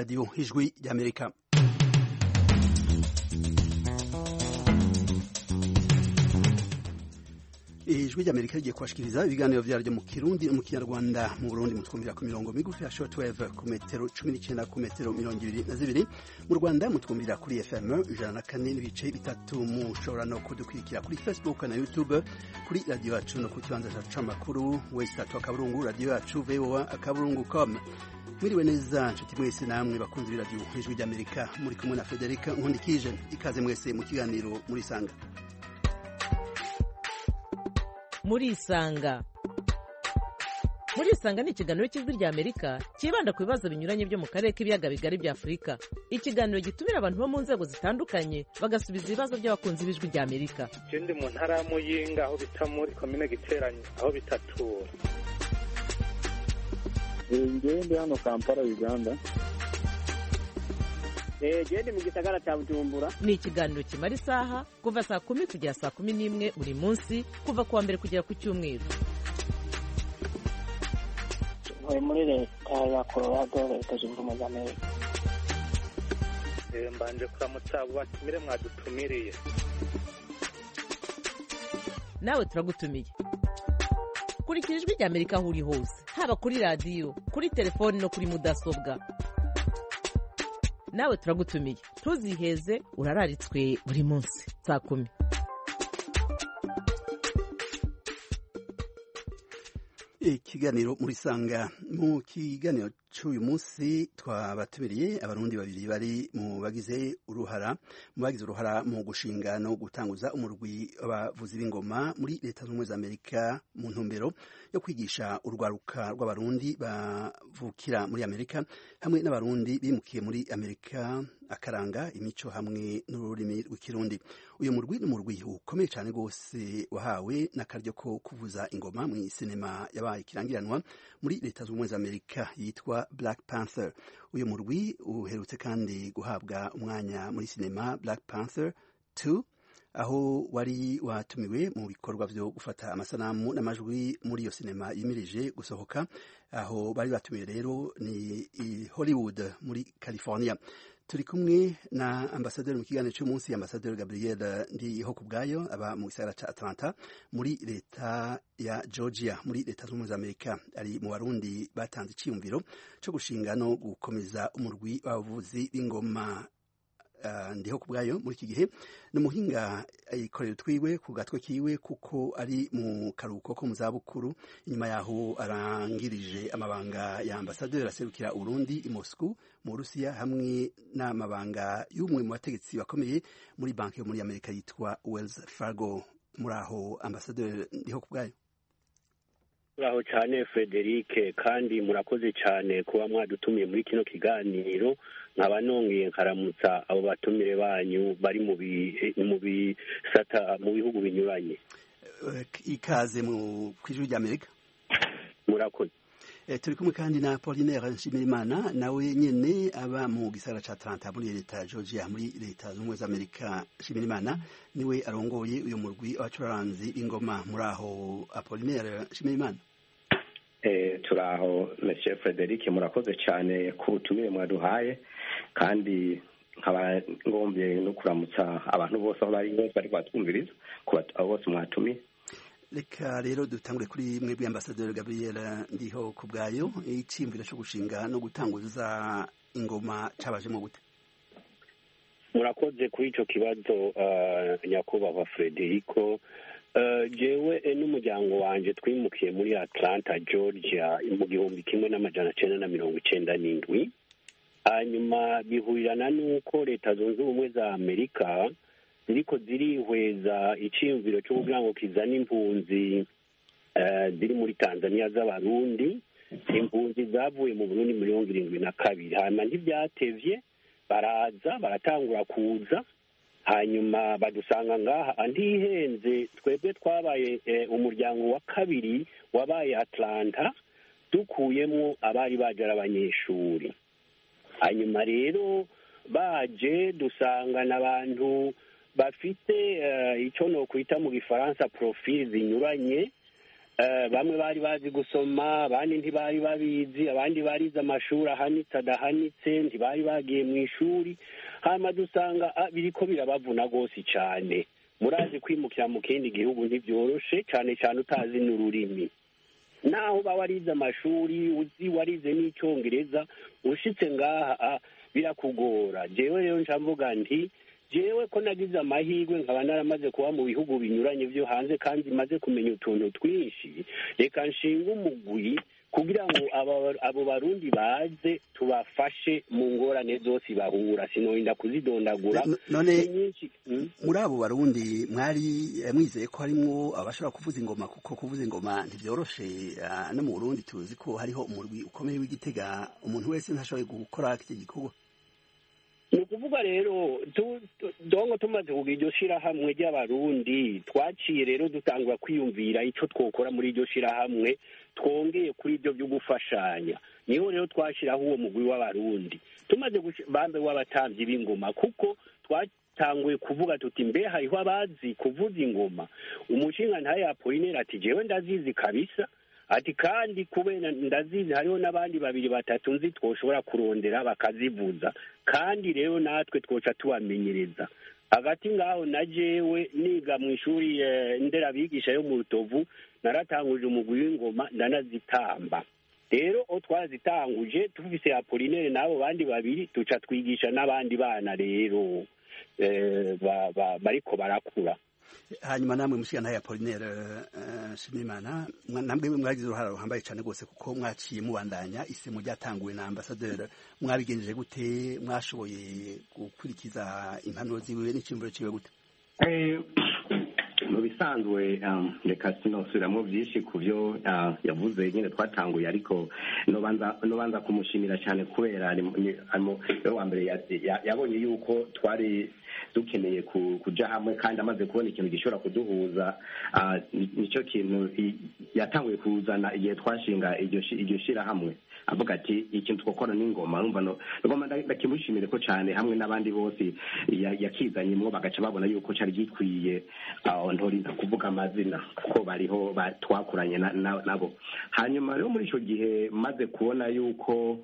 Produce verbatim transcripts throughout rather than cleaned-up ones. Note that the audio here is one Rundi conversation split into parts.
Radio Ijwi ry'Amerika. Ijwi ry'Amerika rigiye kubashikiriza ibiganiro vyaryo mu Kirundi no mu Kinyarwanda. Mu Burundi mutwumvira ku mirongo migufi ya shortwave ku metero cumi n'icenda ku metero mirongo ibiri na zibiri. Mu Rwanda mutwumvira kuri F M ijana na kane n'ibice bitatu. Mushobora no kudukurikira kuri Facebook na YouTube kuri radio yacu no ku kibanza c'amakuru website akaburungu radio yacu v o a akaburungu com. Mwiriwe neza nshuti mwese namwe bakunzi b'iradio Ijwi ry'Amerika, muri kumwe na Frederic Nkundikije. Ikaze mwese mu kiganiro muri sanga. Muri isanga muri isanga ni ikiganiro cy'Ijwi ry'Amerika kibanda ku bibazo binyuranye byo mu karere k'ibiyaga bigari bya Afurika. Ikiganiro gitumira abantu bo mu nzego zitandukanye bagasubiza ibibazo by'abakunzi b'Ijwi ry'Amerika. Ikindi mu ntara ya Muyinga aho bita muri komine Giteranyi aho bitatura. Ngende hano Kampala Uganda. Eh gende mu gisagara cya Bujumbura. Ni ikiganiro kimara isaha kuva saa kumi kugera saa kumi n'imwe buri munsi kuva kuwa mbere kugera ku cyumweru. Ntuye muri leta ya Colorado, leta zunze ubumwe za Amerika. Eh mbanje kuramutsa abo batumire mwadutumiriye. Nawe turagutumiye. Kurikira Ijwi ry'Amerika aho uri hose, haba kuri radio, kuri telefone no kuri mudasobwa. Nawe turagutumiye. Ntuziheze, urararitswe buri munsi saa kumi. Ikiganiro muri sanga. Mu kiganiro cy'uyu munsi twabatumiriye abarundi babiri bari mu bagize uruhara mu bagize uruhara mu gushinga no gutanguza umurwi w'abavuzi b'ingoma muri leta z'ubumwe za Amerika mu ntumbero yo kwigisha urwaruka rw'abarundi bavukira muri Amerika hamwe n'abarundi bimukiye muri Amerika akaranga imico hamwe n'ururimi rw'ikirundi. Uyu murwi ni umurwi ukomeye cyane rwose wahawe n'akaryo ko kuvuza ingoma mu sinema yabaye ikirangiranwa muri leta z'ubumwe za Amerika yitwa Black Panther. Uyu murwi uherutse kandi guhabwa umwanya muri sinema Black Panther two aho wari watumiwe mu bikorwa byo gufata amasanamu n'amajwi muri iyo sinema yimirije gusohoka. Aho bari batumiwe rero ni i Hollywood muri California. Turi kumwe na ambasaderi mu kiganiro cy'umunsi, ambasaderi Gabriel Ndihokubwayo aba mu gisagara ca Atlanta muri leta ya Georgia muri leta z'ubumwe za Amerika. Ari mu Barundi batanze iciyumviro cyo gushinga no gukomeza umurwi w'abavuzi b'ingoma. Uh, Ndihokubwayo muri iki gihe n'umuhinga ayikorera twiwe ku gatwe kiwe kuko ari mu karuhuko ko mu zabukuru. Inyuma yaho arangirije amabanga ya ambasaderi aserukira Urundi i Moscow mu Burusiya hamwe n'amabanga y'umwe mu bategetsi bakomeye muri banki yo muri Amerika yitwa Wells Fargo. Muri aho ambasaderi Ndihokubwayo. Muraho cyane Frederic, kandi murakoze cyane kuba mwadutumiye muri kino kiganiro. Nkaba nongeye nkaramutsa abo batumire banyu bari mu mu bisata mu bihugu binyuranye. Ikaze mu kwijwi ry'Amerika. Murakoze. E, turi kumwe kandi na Apollinaire Nshimirimana nawe nyene aba mu gisagara ca Atlanta muri leta ya Georgia muri leta z'ubumwe za Amerika. Nshimirimana niwe arongoye uyu murwi w'abacuranzi b'ingoma. Muri aho Apollinaire Nshimirimana. Eh turaho Monsieur Frederic, murakoze cyane ku butumire mwaduhaye, kandi nkaba ngombye no kuramutsa abantu bose aho bari bose bari batwumviriza ku abo bose mwatumiye. Reka rero dutangure kuri mwebwe ambasaderi Gabriel Ndihokubwayo. Iciyumviro cyo gushinga no gutanguza ingoma cabajemo gute? Murakoze kuri ico kibazo uh, nyakubahwa Frederico. Uh, jewe n'umuryango wanje twimukiye muri Atlanta, Georgia mu gihumbi kimwe n'amajana cenda na mirongo icenda n'indwi. Hanyuma bihurirana n'uko leta zunze ubumwe za Amerika ziriko zirihweza iciyumviro cyo kugira ngo kizana impunzi uh, ziri muri Tanzania z'abarundi. Impunzi zavuye mu Burundi mirongo irindwi na kabiri. Hanyuma ntibyatevye baraza baratangura kuza. Hanyuma badusanga ngaha andihenze twebwe twabaye e, umuryango wa kabiri wabaye Atlanta dukuyemo abari bajara abanyeshuri. Hanyuma rero baje dusanga n'abantu bafite uh, icyo no kwita mu Gifaransa profil zinyuranye bamwe bari bazi gusoma abandi ntibari babizi abandi barize amashuri ahanitse adahanitse ntibari bagiye mu ishuri hanyuma dusanga biriko birabavuna rwose cyane murazi kwimukira mu kindi gihugu ntibyoroshe cyane cyane utazi n'ururimi naho uba warize amashuri uzi warize n'icyongereza ushitse ngaha birakugora jewe rero nca mvuga nti jewe ko nagize amahirwe nkaba naramaze kuba mu bihugu binyuranye byo hanze kandi maze kumenya utuntu twinshi reka nshinga umugwi kugira ngo abo barundi baze tubafashe mu ngorane zose bahura sinorinda kuzidondagura none muri abo barundi mwari mwizeye ko harimwo abashobora kuvuza ingoma kuko kuvuza ingoma ntivyoroshe no mu Burundi tuzi ko hariho umurwi ukomeye w'Igitega umuntu wese ntashoboye gukora iki gikorwa ni ukuvuga rero dongo tumaze kugira iryo shirahamwe ry'abarundi twaciye rero dutangura kwiyumvira icyo twokora muri iryo shirahamwe twongeye kuri ibyo byo gufashanya niho rero twashiraho uwo mugwi w'abarundi tumaze bambe w'abatambyi b'ingoma kuko twatanguye kuvuga tuti mbe hariho abazi kuvuza ingoma umushinga ntaye Apollinaire ati jewe ndazizi kabisa ati kandi kubera ndazizi hariho n'abandi babiri batatu nzi twoshobora kurondera bakazivuza kandi rero natwe twoca tubamenyereza hagati ngaho na jewe niga mu ishuri nderabigisha yo mu Rutovu naratanguje umugwi w'ingoma ndanazitamba rero o twazitanguje tufise Apollinaire n'abo bandi babiri tuca twigisha n'abandi bana rero bariko barakura hanyuma namwe mushikana ya Apollinaire Nshimiyimana namwe mwagize uruhara ruhambaye cyane rwose kuko mwaciye mubandanya isemo ryatanguwe na ambassadeur mwabigenjeje gute mwashoboye gukurikiza impanuro ziwe n'icyumviro ciwe gute mu bisanzwe reka sinosubiramo byinshi ku byo yavuze nyine twatanguye ariko nobanza kumushimira cyane kubera wa mbere yabonye yuko twari dukeneye kuja hamwe kandi amaze kubona ikintu gishobora kuduhuza nicyo kintu yatanguye kuzana igihe twashinga iryo shirahamwe avuga ati ikintu twakora n'ingoma urumva ngoma ndakimushimire ko cyane hamwe n'abandi bose yakizanyemo bagaca babona yuko cyari gikwiye ntorinda kuvuga amazina kuko bariho twakuranye nabo hanyuma rero muri icyo gihe maze kubona yuko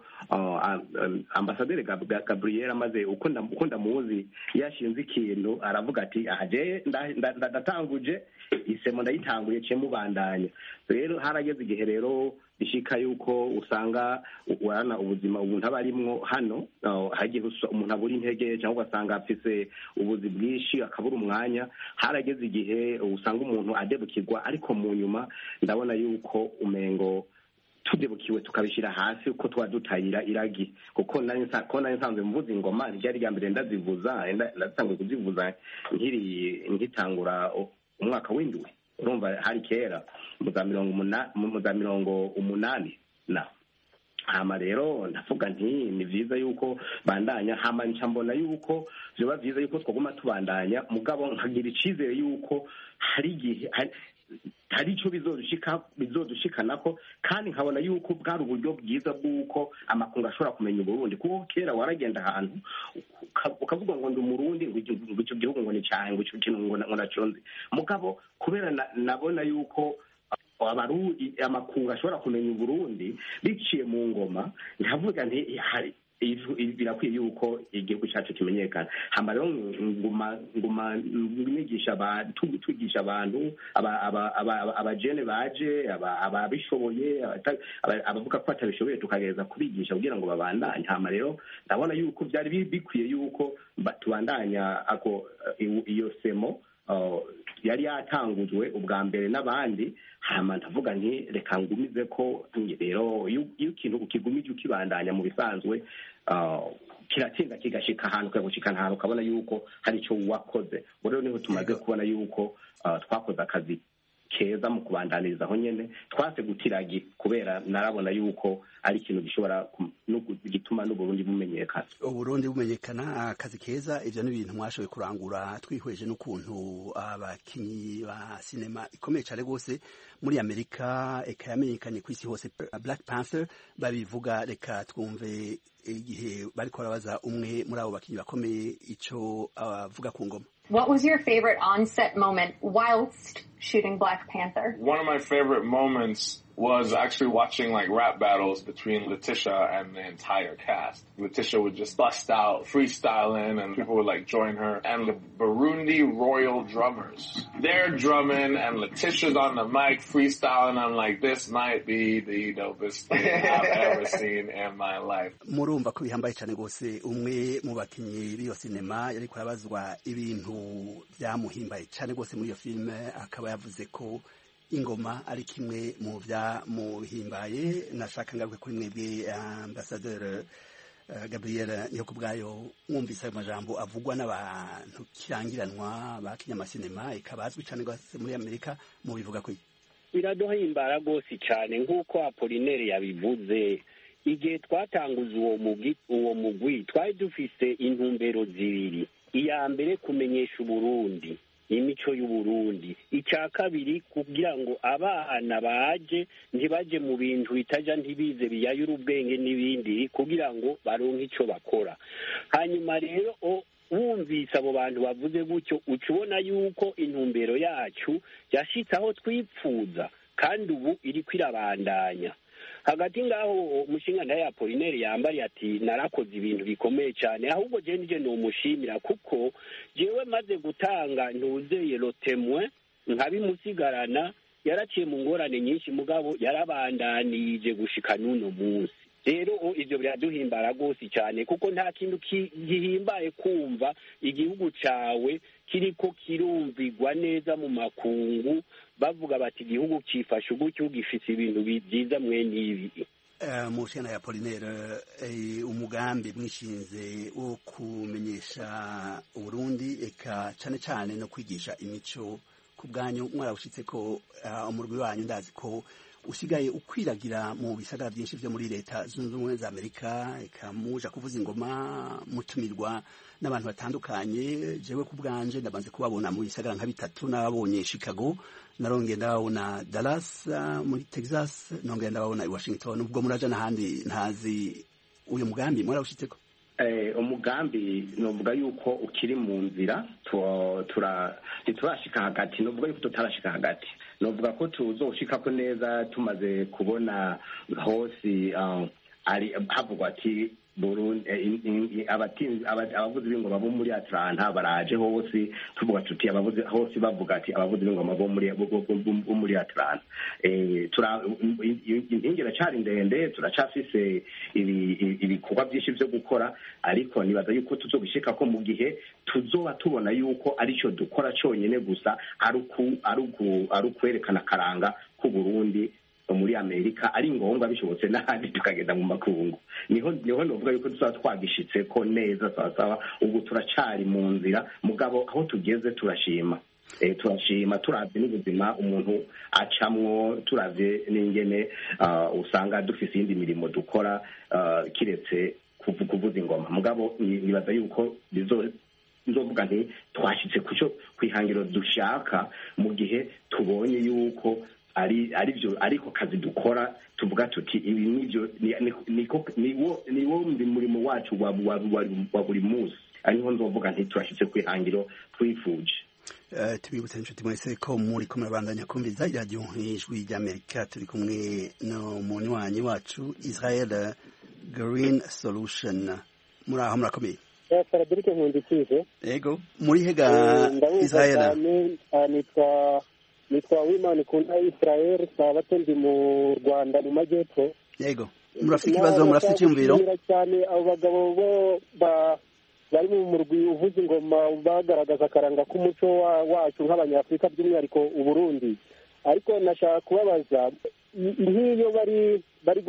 ambasaderi Gabriel amaze uko ndamuzi yashinze ikintu aravuga ati aje ndatanguje isemo ndayitanguye cye mubandanya rero harageze igihe rero bishika yuko usanga urana ubuzima umuntu aba arimwo hano hagiye umuntu abura intege cyangwa ugasanga afise ubuzi bwinshi akabura umwanya harageze igihe usanga umuntu adebukirwa ariko mu nyuma ndabona yuko umengo tudebukiwe tukabishira hasi uko twadutayira iragi kuko nari nsanzwe mvuza ingoma ryari rya mbere ndazivuza ndatanguye kuzivuza nkiri nkitangura umwaka w'indwi urumva hari kera mu za mirongo umunani mu za mirongo umunani na hama rero ndavuga nti ni vyiza yuko bandanya hama nca mbona yuko vyoba vyiza yuko twaguma tubandanya mugabo nkagira icizere yuko hari igihe hari ico bizodushika bizodushikanako kandi nkabona yuko bwari uburyo bwiza bw'uko amakungu ashobora kumenya Uburundi kuko kera waragenda ahantu ukavuga ngo ndi umurundi ngo icyo gihugu ngo ni cyahe ngo icyo kintu ngo naconze mugabo kubera nabona yuko abarundi amakungu ashobora kumenya Uburundi biciye mu ngoma ntavuga nti hari birakwiye yuko igihugu cyacu kimenyekana hama rero nguma nguma nigisha abantu twigisha abantu abajene baje ababishoboye abavuga ko batabishoboye tukagereza kubigisha kugira ngo babandanye hama rero ndabona yuko byari bikwiye yuko tubandanya ako iyo semo yari yatangujwe ubwa mbere n'abandi hama ndavuga nti reka ngumize ko rero iyo ikintu ukigumije ukibandanya mu bisanzwe kiratsinda kigashika ahantu kagushikana ahantu ukabona yuko hari icyo wakoze rero niho tumaze kubona yuko twakoze akazi keza mu kubandaniriza aho nyene twase gutiragi kubera narabona yuko ari ikintu gishobora gituma n'Uburundi bumenyekana Uburundi bumenyekana akazi keza ivyo ni ibintu mwashoboye kurangura twihweje n'ukuntu abakinyi ba sinema ikomeye cyane gose muri Amerika eka yamenyekanye ku isi hose Black Panther babivuga reka twumve igihe bariko barabaza umwe muri abo bakinyi bakomeye ico avuga ku ngoma. What was your favorite on-set moment whilst shooting Black Panther. One of my favorite moments was actually watching like rap battles between Letitia and the entire cast. Letitia would just bust out freestyling and people would like join her. And the Burundi Royal Drummers, they're drumming and Letitia's on the mic freestyling. I'm like, this might be the dopest thing I've ever seen in my life. Murumva ko bihambaye cyane gose umwe mu bakinyi b'iyo sinema yari kurabazwa ibintu byamuhimbaye cyane gose muri iyo filme, akaba yavuze ko ingoma ari kimwe mu bya muhimbaye. Nashaka ngaruke kuri mwebwe Ambassadeur uh, Gabriel Nyakubwayo, mwumvise ayo majambo avugwa n'abantu kirangiranwa bakinyamasinema ikabazwi cyane gose muri Amerika, mu bivuga ko biraduhimbara gose cyane nk'uko Apollinaire yabivuze. Igihe twatanguza uwo mugwi uwo mugwi twari dufise intumbero zibiri. Iya mbere kumenyesha Uburundi, imico y'Uburundi. Icya kabiri kugira ngo abana baje ntibaje mu bintu bitaja ntibize biyayura ubwenge n'ibindi, kugira ngo baronke ico bakora. Hanyuma rero wumvise abo bantu bavuze gutyo ucubona yuko intumbero yacu yashitse aho twipfuza, kandi ubu iri kwirabandanya. Hagati ngaho umushinga naye Apollinaire yambari ati narakoze ibintu bikomeye cyane, ahubwo je nije no mushimira kuko jewe maze gutanga ntuzeye lotemwe nkabimusigarana, yaraciye mu ngorane nyinshi mugabo yarabandanije gushika nuno munsi. Rero ivyo biraduhimbara gose cyane kuko nta kintu gihimbaye kumva igihugu cawe kiriko kirumvigwa neza mu makungu, bavuga bati igihugu cifashe gutyo gifite ibintu byiza mwene ibi. Uh, mushana ya Apollinaire, uh, umugambi mwishinze wo kumenyesha Uburundi eka cyane cyane no kwigisha imico ku bwanyu mwarawushitse ko uh, umurwi wanyu ndazi ko usigaye ukwiragira mu bisagara byinshi byo muri leta zunze ubumwe za Amerika, eka muja kuvuza ingoma mutumirwa n'abantu batandukanye. Jewe ku bwanje ndabanze kubabona mu bisagara nka bitatu, nababonye Chicago, narongeye ndababona Dallas uh, muri Texas, nongeye ndababona i Washington. Ubwo muraja n'ahandi ntazi uyu mugambi mwarawushitseko? Eh, umugambi novuga yuko ukiri mu nzira, tura turashika hagati, novuga yuko tutarashika hagati, novuga ko tuzoshika ko neza tumaze kubona hose uh, ari havugwa ati Burundi abatinzi abavuzi b'ingoma bo muri Atlanta baraje hose, tuvuga tuti abavuzi hose bavuga ati abavuzi b'ingoma bo muri bo muri Atlanta. Eh tura intingera cyari ndende, turacafise ibikorwa byinshi byo gukora, ariko nibaza yuko tuzobishika ko mu gihe tuzoba tubona yuko arico dukora cyonyine gusa aruku aruku arukwerekana karanga ku Burundi muri Amerika, ari ngombwa bishobotse n'ahandi tukagenda mu makungu. Niho niho novuga yuko tuzaba twagishitse ko neza sawa. Ubu turacari mu nzira mugabo aho tugeze turashima. Eh turashima turavye n'ubuzima umuntu acamwo, turavye n'ingene uh, usanga dufise indi mirimo dukora uh, kiretse kuvuza ingoma. Mugabo nibaza yuko bizo nzovuga nti twashitse kuco kwihangiro dushaka mu gihe tubonye yuko ari ari byo ariko kazi dukora, tuvuga tuti ibi nivyo niko niwo niwo murimo wacu wa wa buri munsi. Ariho nzovuga nti turashitse kwihangiro twifuje. Uh, tubibutse inshuti mwese ko muri ko murabandanya kumviza iradiyo Ijwi ry'Amerika. Turi kumwe no munywanyi wacu Israel Green Solution. muri aho murakomeye? Frederic Nkundikije. Yego, muri hega Israel. Nitwa nitwa Wimana Kunda Israel, sabato ndi mu Rwanda mu majyepfo. Yego, murafite ikibazo, murafite icyumviro cyane. Abo bagabo bo ba bari mu murwi uvuza ingoma bagaragaza akaranga k'umuco wacu nk'abanyafurika by'umwihariko u Burundi. Ariko nashaka kubabaza, nk'iyo bari bari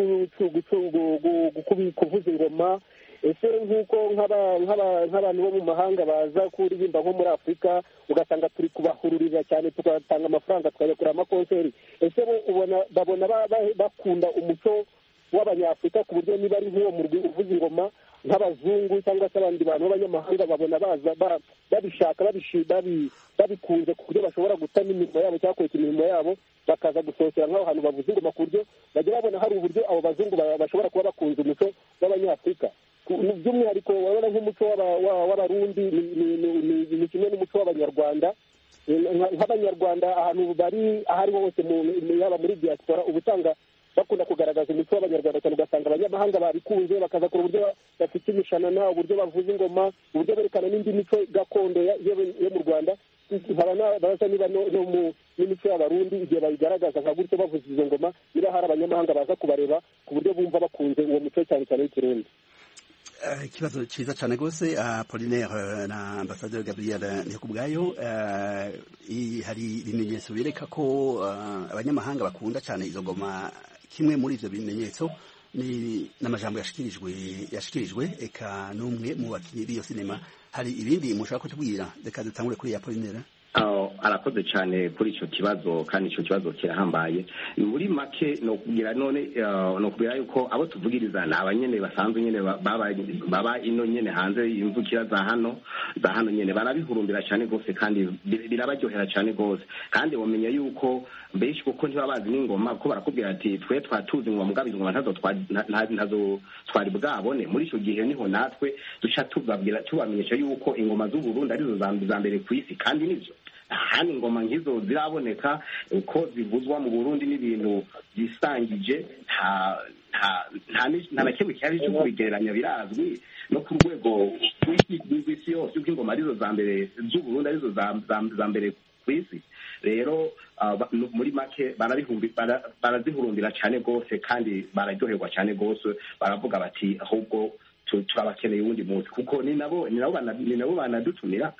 kuvuza ingoma, ese nk'uko nk'abantu bo mu mahanga baza kuririmba nko muri Afurika ugasanga turi kubahururira cyane, tugatanga amafaranga tukayakura amakonseri, ese ubona babona bakunda umuco w'abanyafurika ku buryo niba ari nk'uwo murwi uvuza ingoma nk'abazungu cyangwa se abandi bantu b'abanyamahanga babona baza babishaka babikunze ku buryo bashobora guta n'imirimo yabo cyangwa kureka imirimo yabo bakaza gusohokera nk'aho hantu bavuza ingoma ku buryo bajya babona hari uburyo abo bazungu bashobora kuba bakunze umuco w'abanyafurika. By'umwihariko babona nk'umuco w'abarundi ni kimwe n'umuco w'abanyarwanda, nk'abanyarwanda ahantu bari aho ariho hose yaba muri diaspora uba usanga bakunda kugaragaza umuco w'abanyarwanda cyane, ugasanga abanyamahanga babikunze bakaza kure uburyo bafite imishanana, uburyo bavuza ingoma, uburyo berekana n'indi mico gakondo yo mu Rwanda. nkaba baza niba no mu n'imico y'abarundi igihe bayigaragaza nka gutyo bavuza izo ngoma, niba hari abanyamahanga baza kubareba ku buryo bumva bakunze uwo muco cyane cyane w'ikirundi. Ikibazo cyiza cyane rwose. Apollinaire na Ambassadeur Gabriel Ndihokubwayo, hari ibimenyetso bireka ko abanyamahanga bakunda cyane izo ngoma. Kimwe muri ivyo bimenyetso ni n'amajambo yashikirijwe yashikirijwe eka n'umwe mu bakinyi b'iyo sinema. Hari ibindi mushaka kutubwira? Reka dutangure kuri Apollinaire. Uh, arakoze cyane kuri icyo kibazo, kandi icyo kibazo kirahambaye. Muri make no kugira none uh, no kugira yuko abo tuvugiriza na abanyene basanzwe nyene baba baba ino nyene hanze imvukira za hano za hano nyene barabihurumbira cyane gose, kandi birabaryohera cyane gose, kandi bamenya yuko mbeshi kuko ntibabazi n'ingoma ko barakubwira ati twe twatuzi ngo mugabiza ngo ntazo ntazo twari bwabone. Muri icyo gihe niho natwe duca tubabwira tubamenyesha yuko ingoma z'u Burundi arizo za mbere ku isi, kandi nivyo hano ingoma nk'izo ziraboneka uko zivuzwa mu Burundi n'ibintu byisangije, nta nta nta na kimwe cyari cyo kubigereranya, birazwi no ku rwego rw'isi yose uko ingoma arizo za mbere z'u Burundi arizo za mbere ku isi. Rero muri make barazihurumbira cyane rwose, kandi bararyoherwa cyane rwose, baravuga bati ahubwo turabakeneye uwundi munsi, kuko ni nabo ni nabo banadutumira.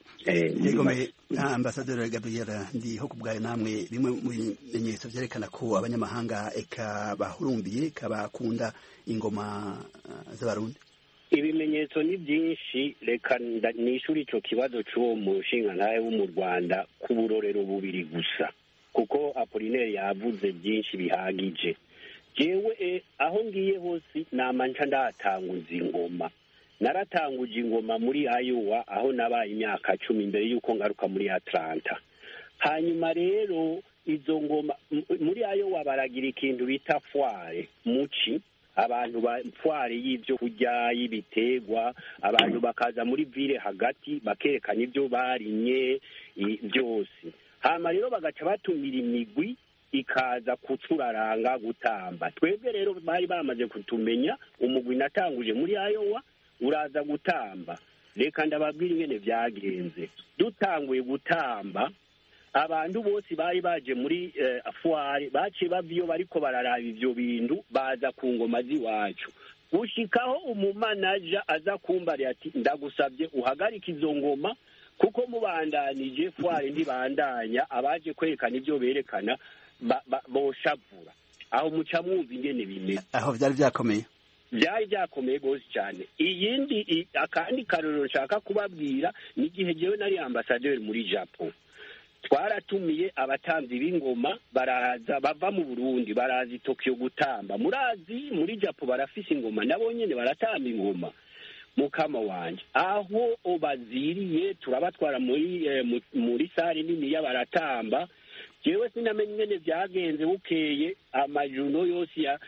Yegome Ambassadeur Gabriel Ndihokubwayo, namwe bimwe mu bimenyetso byerekana ko abanyamahanga eka bahurumbiye kabakunda ingoma z'abarundi. Ibimenyetso ni byinshi, reka nishuri ico kibazo c'uwo mushinga ntaye wo mu Rwanda ku burorero bubiri gusa, kuko Apollinaire yavuze byinshi bihagije. Jewe aho ngiye hose namanca ndatanguza ingoma. Naratanguje ingoma muri Iowa aho nabaye imyaka cumi imbere yuko ngaruka muri Atlanta. Hanyuma rero izo ngoma muri Iowa baragira ikintu bita foire muci, abantu ba foire y'ibyo kurya y'ibiterwa, abantu bakaza muri ville hagati bakerekana ibyo barinye byose. Hama rero bagaca batumira imigwi ikaza kuturaranga gutamba. Twebwe rero bari bamaze kutumenya umugwi natanguje muri Iowa uraza gutamba. Reka ndababwira ingene vyagenze. Dutanguye gutamba, abantu bose bari baje muri uh, foire bace bavyo bariko bararaba ivyo bintu, baza ku ngoma ziwacu. Gushikaho umumanaja aza kumbari ati ndagusabye uhagarika izo ngoma kuko mubandanije foire ndibandanya, abaje kwerekana ivyo berekana boshavura. Aho muca mwumva ingene bimeze. Aho vyari vyakomeye. Byari byakomeye gose cyane. Iyindi akandi karoro nshaka kubabwira ni igihe jewe nari ambassadeur muri Japan. Twaratumiye abatamzi b'ingoma baraza bava mu Burundi, baraza i Tokyo gutamba. Murazi muri Japan barafise ingoma, nabo nyene baratamba ingoma. Mukama wanje aho obaziriye turabatwara muri eh, muri sare nini y'abaratamba. Jewe sinamenye ingene vyagenze, bukeye amajuno yose ya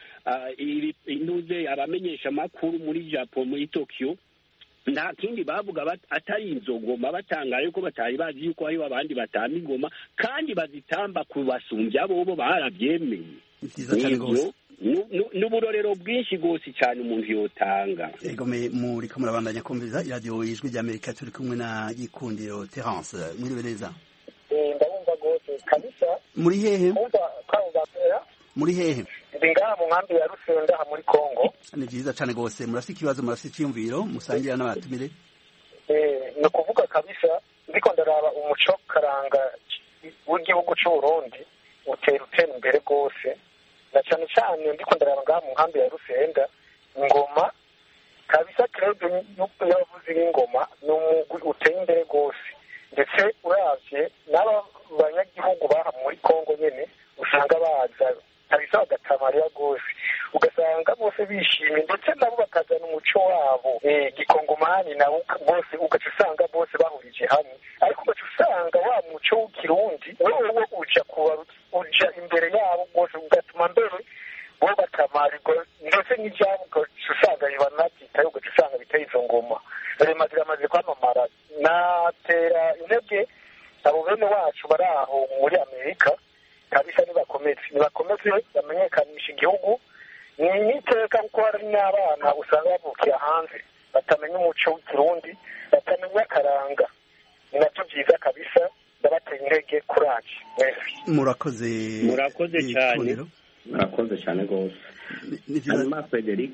intuze uh, abamenyesha makuru muri Japan muri Tokyo nta kindi bavuga atari inzogoma, batangaye yuko batari bazi yuko ari abandi batamba ingoma kandi bazitamba kubasumbya bobo baravyemeye. N'uburorero bwinshi gose cyane umuntu yotanga. Egome muri ko murabandanya kumviza radio Ijwi ry'Amerika, turi kumwe na Gikundiro Terence. Mwiriwe neza. Kabisa. Muri hehe? Muri hehe? Ndingaha mu nkambi ya Rusenda ha muri Kongo. Ni byiza cyane gose, murafite ikibazo, murafite cyumviro musangira n'abatumire. Eh, no kuvuga kabisa ndiko ndaraba umuco karanga w'igihugu cy'u Burundi utera utera imbere gose, na cyane cyane ndiko ndaraba ngaha mu nkambi ya Rusenda ingoma kabisa, krebe yuko yavuze ingoma no uteye imbere gose, ndetse uravye n'aba banyagihugu baha muri Kongo nyene usanga baza kabisa bagatamarira gose, ugasanga bose bishimye, ndetse nabo bakazana umuco wabo eh gikongomani nabo bose ugaca usanga bose bahurije hamwe. Ariko ugaca usanga wa muco w'ikirundi wewe uja kuba uja imbere yabo bose, ugatuma mbere bo batamarirwa, ndetse n'ibyabo ugaca usanga bibanabyitaye, ugaca usanga biteye izo ngoma remaze amaze kwamamara. Natera intege abo bene bene wacu bari aho muri amerika kabisa nibakomeze nibakomeze bamenyekanisha igihugu ni iteka kuko hari n'abana usanga bavukira hanze batamenya umuco w'ikirundi batamenya akaranga ni nabyo byiza kabisa ndabateye intege kuraje murakoze murakoze cyane murakoze cyane rwose hanyuma Frederic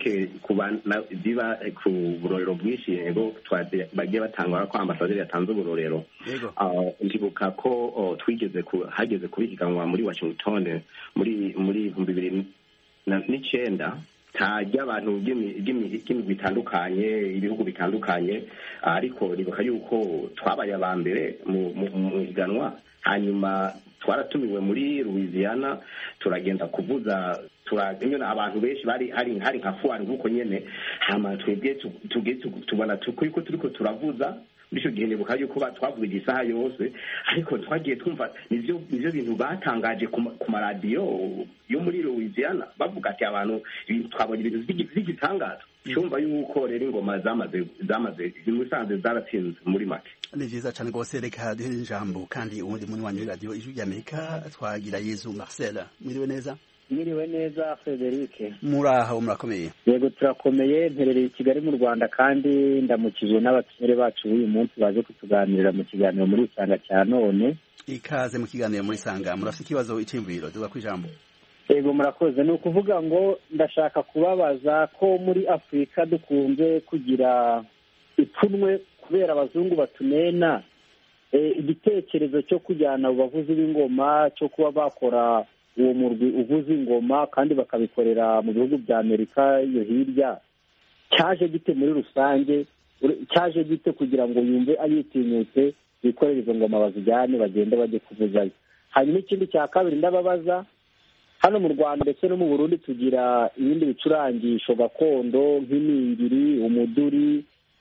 biba ku burorero bwinshi yego bagiye batanga ko ambasaderi yatanze uburorero ndibuka ko twigeze hageze kubihiganwa muri Washington muri muri ibihumbi bibiri n'icyenda tajya abantu b'imigwi bitandukanye ibihugu bitandukanye ariko ribuka yuko twabaye aba mbere mu higanwa hanyuma twaratumiwe muri Louisiana turagenda kuvuza turagenda abantu benshi bari hari hari nka fuari nkuko nyene hama twebwe tugiye tubona tuko turiko turavuza bisho gihende buka yuko twavuga isaha yose ariko twagiye twumva nivyo nivyo bintu batangaje ku maradiyo yo muri Louisiana bavuga ati abantu twabonye ibintu by'igitangaza cyumva yuko rero ingoma zamaze zamaze zimusanze zaratsinze muri make ni vyiza cyane rwose reka duhe ijambo kandi ubundi muri wanyu radio ijwi ry'Amerika twagira Yezu Marcel mwiriwe neza mwiriwe neza Frederic muraho murakomeye yego turakomeye mperereye i Kigali mu Rwanda kandi ndamukijwe n'abatumire bacu uyu munsi baje kutuganirira mu kiganiro muri Sanga cya none ikaze mu kiganiro muri Sanga murafite ikibazo icimviro duga ku ijambo yego murakoze ni ukuvuga ngo ndashaka kubabaza ko muri Afurika dukunze kugira ipfunwe kubera abazungu batunena igitekerezo cyo kujyana abavuzi b'ingoma cyo kuba bakora uwo murwi uvuza ingoma kandi bakabikorera mu bihugu bya Amerika iyo hirya cyaje gite muri rusange cyaje gite kugira ngo yumve ayitinyutse bikorera izo ngoma bazijyane bagende bajye kuvuzayo hanyuma ikindi cya kabiri ndababaza hano mu Rwanda ndetse no mu Burundi tugira ibindi bicurangisho gakondo nk'iningiri umuduri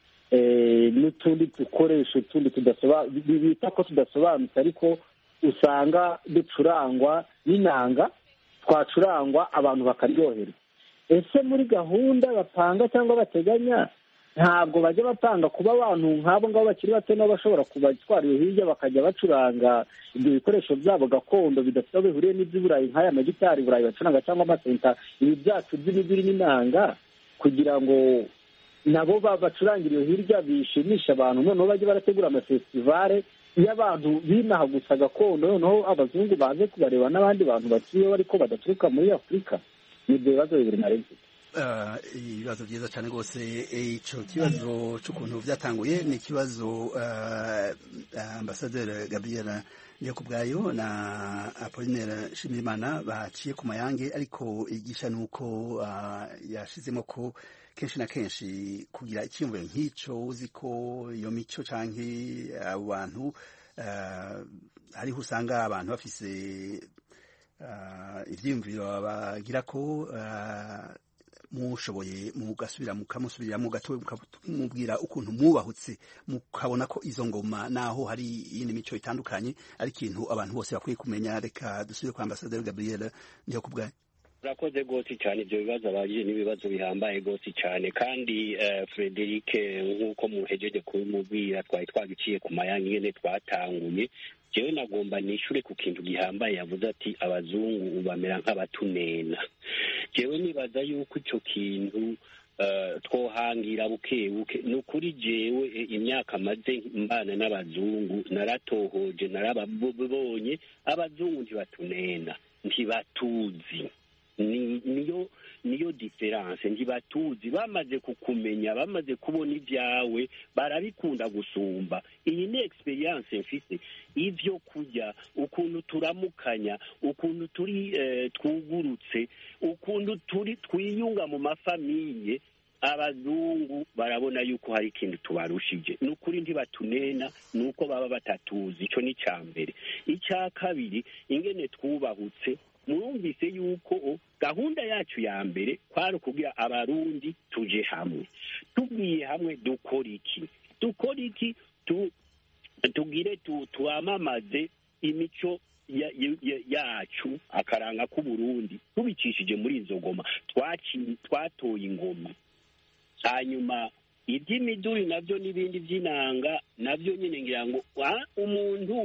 n'utundi dukoresho tundi bita ko tudasobanutse ariko usanga ducurangwa n'inanga twacurangwa abantu bakaryoherwa ese muri gahunda bapanga cyangwa bateganya ntabwo bajya bapanga kuba abantu nk'abo ngabo bakiri bato nabo bashobora kubatwara iyo hirya bakajya bacuranga ibyo bikoresho byabo gakondo bidafite aho bihuriye n'iby'iburayi nk'aya magitari burayi bacuranga cyangwa amasenta ibi byacu by'imiduri n'inanga kugira ngo nabo babacurangira iyo hirya bishimisha abantu noneho bajye barategura amafestivale iyo abantu binaha gusa gakondo noneho abazungu baze kubareba n'abandi bantu bakiriho ariko badaturuka muri Afurika ibyo bibazo bibiri na rimwe ibibazo byiza cyane rwose icyo kibazo cy'ukuntu byatanguye ni ikibazo ambasaderi Gabriel Ndikubwayo na Apollinaire Nshimiyimana baciye ku mayange ariko igisha ni uko yashizemo ko kenshi na kenshi kugira icyiyumviro nk'icyo uzi ko iyo mico canke abo bantu hariho usanga abantu bafise ivyiyumviro bagira ko mushoboye mugasubira mukamusubirira mu gato mukamubwira ukuntu mwubahutse mukabona ko izo ngoma naho hari iyindi mico itandukanye ari ikintu abantu bose bakwiye kumenya reka dusubire kwa ambasaderi Gabriel Ndikubwayo urakoze rwose cyane ibyo bibazo abajije n'ibibazo bihambaye rwose cyane kandi Frederic nk'uko muhejeje kubimubwira twari twagiciye ku mayange nyine twatanguye jewe nagomba nishure ku kintu gihambaye yavuze ati abazungu bamera nk'abatunena jewe nibaza yuko ico kintu twohangira buke buke ni ukuri jewe imyaka maze mbana n'abazungu naratohoje narababonye abazungu ntibatunena ntibatuzi niyo niyo diferanse ntibatuzi bamaze kukumenya bamaze kubona ibyawe barabikunda gusumba iyi ni experience mfise ivyo kujya ukuntu turamukanya ukuntu turi twugurutse ukuntu turi twiyunga mu mafamiye abazungu barabona yuko hari ikintu tubarushije nukuri ntibatunena nuko baba batatuzi ico ni cambere icya kabiri ingene twubahutse murumvise yuko gahunda yacu ya mbere kwari kugira abarundi tuje hamwe tugiye hamwe dukora iki dukora iki tu tugire tu tuamamaze imico ya, ya, yacu akaranga ku Burundi tubicishije muri izo ngoma twaci twatoye ingoma hanyuma iby'imiduri navyo n'ibindi by'inanga navyo nyine ngira ngo umuntu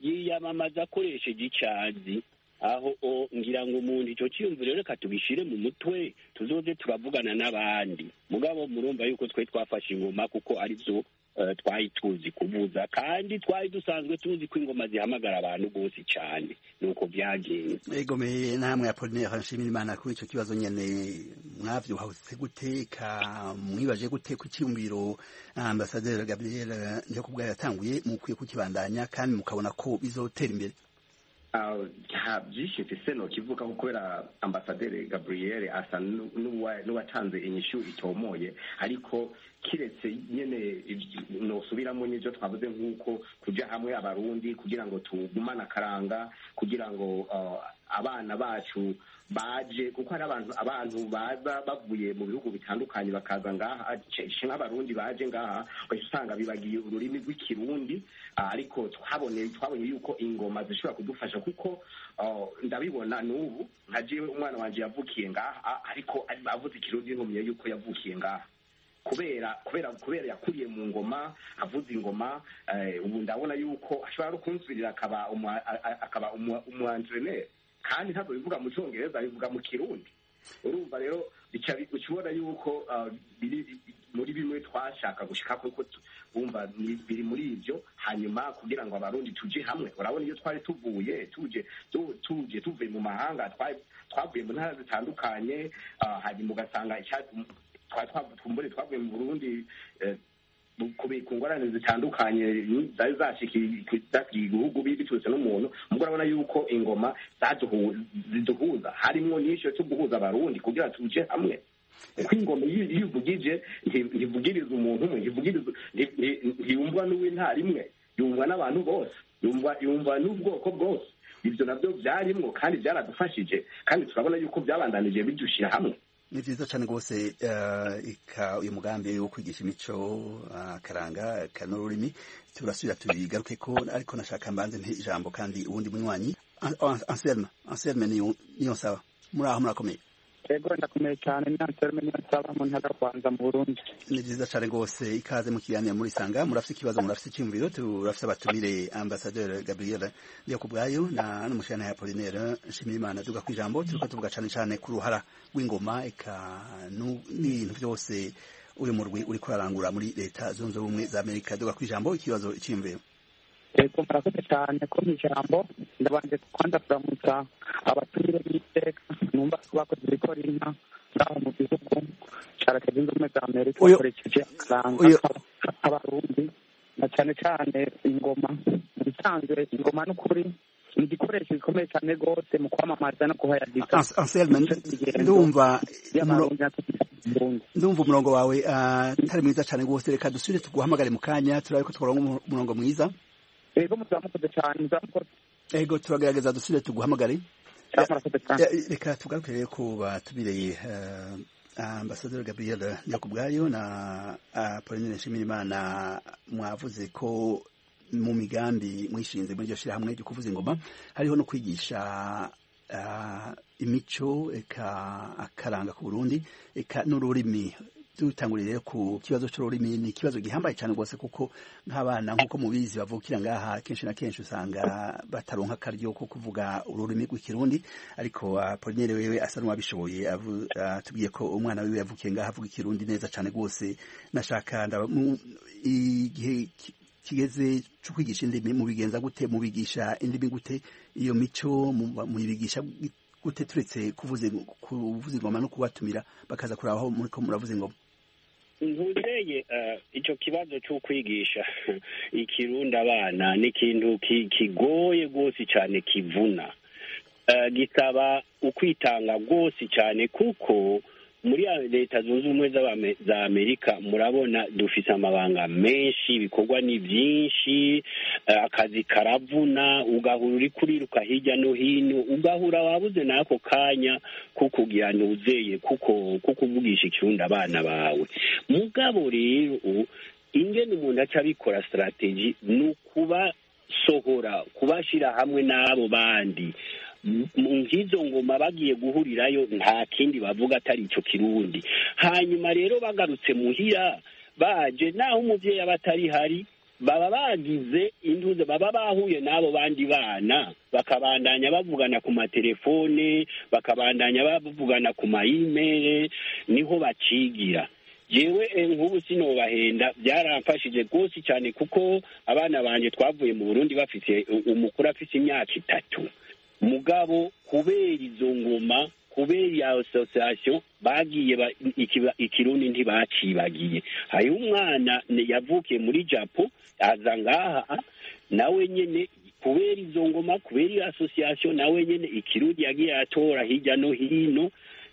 yiyamamaza akoresheje icazi aho o ngira ngo umuntu icyo cyiyumviro reka tubishire mu mutwe tuzoze turavugana n'abandi mugabo murumva yuko twe twafashe ingoma kuko ari byo uh, twari tuzi kuvuza kandi twari dusanzwe tuzi ko ingoma zihamagara abantu bose cyane nuko byagenze egomeye namwe Apollinaire nshimira Imana kuri icyo kibazo nyene mwavyo hahutse guteka mwibaje gute ku cyiyumviro Ambassadeur Gabriel nje kubwa yatanguye mu kwiye kukibandanya kandi mukabona ko bizotera imbere byinshi mfise no kivuga ko kubera Ambasaderi Gabriel asa n'uwatanze inyishu itomoye ariko kiretse nyene nosubiramo n'ivyo twavuze nk'uko kuja hamwe abarundi kugira ngo tugumane akaranga kugira ngo abana bacu baje kuko hari abantu abantu baza bavuye mu bihugu bitandukanye bakaza ngaha nk'abarundi baje ngaha usanga bibagiye ururimi rw'ikirundi ariko twabonye twabonye yuko ingoma zishobora kudufasha kuko ndabibona n'ubu nkajewe umwana wanje yavukiye ngaha ariko avuze ikirundi nkomye yuko yavukiye ngaha kubera kubera kubera yakuriye mu ngoma avuze ingoma ubu ndabona yuko ashobora kunsubirira akaba akaba umu-entraîneur kandi ntabwo bivuga mu cyongereza bivuga mu kirundi urumva rero ukibona yuko muri bimwe twashaka gushika kuko wumva biri muri ibyo hanyuma kugira ngo abarundi tuje hamwe urabona iyo twari tuvuye tuje tuje tuvuye mu mahanga twavuye mu ntara zitandukanye hanyuma ugasanga twavuye twavuye mu Burundi ku ngorane zitandukanye zari zashikiye ibihugu biturutse n'umuntu mugabo urabona yuko ingoma ziduhuza harimo n'icyo cyo guhuza abarundi kugira tuje hamwe kuko ingoma iyo ivugije ntivugiriza umuntu umwe ntiyumvwa n'uw'intara imwe yumvwa n'abantu bose yumvwa n'ubwoko bwose ibyo nabyo byarimwo kandi byaradufashije kandi turabona yuko byabandanije bidushyira hamwe ni vyiza cyane rwose ika uyu mugambi wo kwigisha imico akaranga kanururimi turasubira tubigaruke ko ariko nashaka mbanze nte ijambo kandi ubundi munywanyi Anselme Anselme niyo niyo sawa muri aho murakomeye ego ndakomeye cyane ni Anselme niyo sawa mu ntara Rwanda mu Burundi ni vyiza cyane rwose ikaze mu kiganiro muri sanga murafite ikibazo murafite icyumviro turafite abatumire Ambassadeur Gabriel ndiyo kubwayo na n'umushana ya Apollinaire nshimira Imana duga kwijambo turiko tuvuga cyane cyane ku ruhara rw'ingoma eka n'ibintu byose uyu murwi uri kurarangura muri leta zunze ubumwe za Amerika duga kwijambo ikibazo icyumviro ego murakoze cyane ko ijambo ndabanje kwanda kuramutsa abatumire b'iteka numva ko bakoze ibikora inka ngaho mu gihugu cya leta zunze ubumwe za Amerika bakoresheje akaranga abarundi na cyane cyane ingoma mu bisanzwe ingoma n'ukuri ni igikoresho gikomeye cyane rwose mu kwamamaza no kuhayagika Anselme ndumva ndumva umurongo wawe utari mwiza cyane rwose reka dusubire tuguhamagare mu kanya turabe ko twaronka umurongo mwiza ego muzamukoze cyane muzamukoze ego turagerageza dusubire tuguhamagare reka tugaruke rero ko batubireye Ambassadeur Gabriel Ndiyakubwayo na Apollinaire Nshimirimana mwavuze ko mu migambi mwishinze muri iryo shirahamwe ryo kuvuza ingoma hariho no kwigisha imico eka akaranga ku Burundi eka n'ururimi dutangurire ku kibazo cy'ururimi ni ikibazo gihambaye cyane rwose kuko nk'abana nk'uko mubizi bavukira ngaha kenshi na kenshi usanga bataronka akaryo ko kuvuga ururimi rw'ikirundi ariko Apollinaire wewe asa n'uwabishoboye atubwiye ko umwana wiwe yavukiye ngaha avuga ikirundi neza cyane rwose nashaka igihe kigeze cyo kwigisha indimi mubigenza gute mubigisha indimi gute iyo mico mubigisha gute turetse kuvuza kuvuza ingoma no kubatumira bakaza kuraho muri ko muravuza ingoma ntuzeye icyo kibazo cyo kwigisha ikirundi abana ni ikintu kigoye rwose cyane kivuna gisaba ukwitanga rwose cyane kuko muri leta zunze ubumwe za Amerika murabona dufite amabanga menshi ibikorwa ni byinshi akazi karavuna ugahura uri kuriruka hirya no hino ugahura wabuze n'ako kanya kukugira ntuzeye kuko kukuvugisha ikirundi abana bawe mugabo rero ingene umuntu aca abikora strategy ni ukubasohora kubashyira hamwe n'abo bandi nk'izo ngoma bagiye guhurirayo nta kindi bavuga atari icyo kirundi hanyuma rero bagarutse muhira baje naho umuvyeyi aba atari hari baba bagize intuze baba bahuye n'abo bandi bana bakabandanya bavugana ku matelefone bakabandanya bavugana ku mayimere niho bacigira. Jewe nk'ubu sinobahenda byaramfashije rwose cyane kuko abana banje twavuye mu Burundi bafite umukuru afite imyaka itatu mugabo kubera izo ngoma kubera ya association bagiye ba, ikirundi ntibacibagiye. Hari umwana yavukiye muri Japo aza ngaha nawe nyene kubera izo ngoma kubera iyo association nawe nyene ikirundi yagiye atora hirya no hino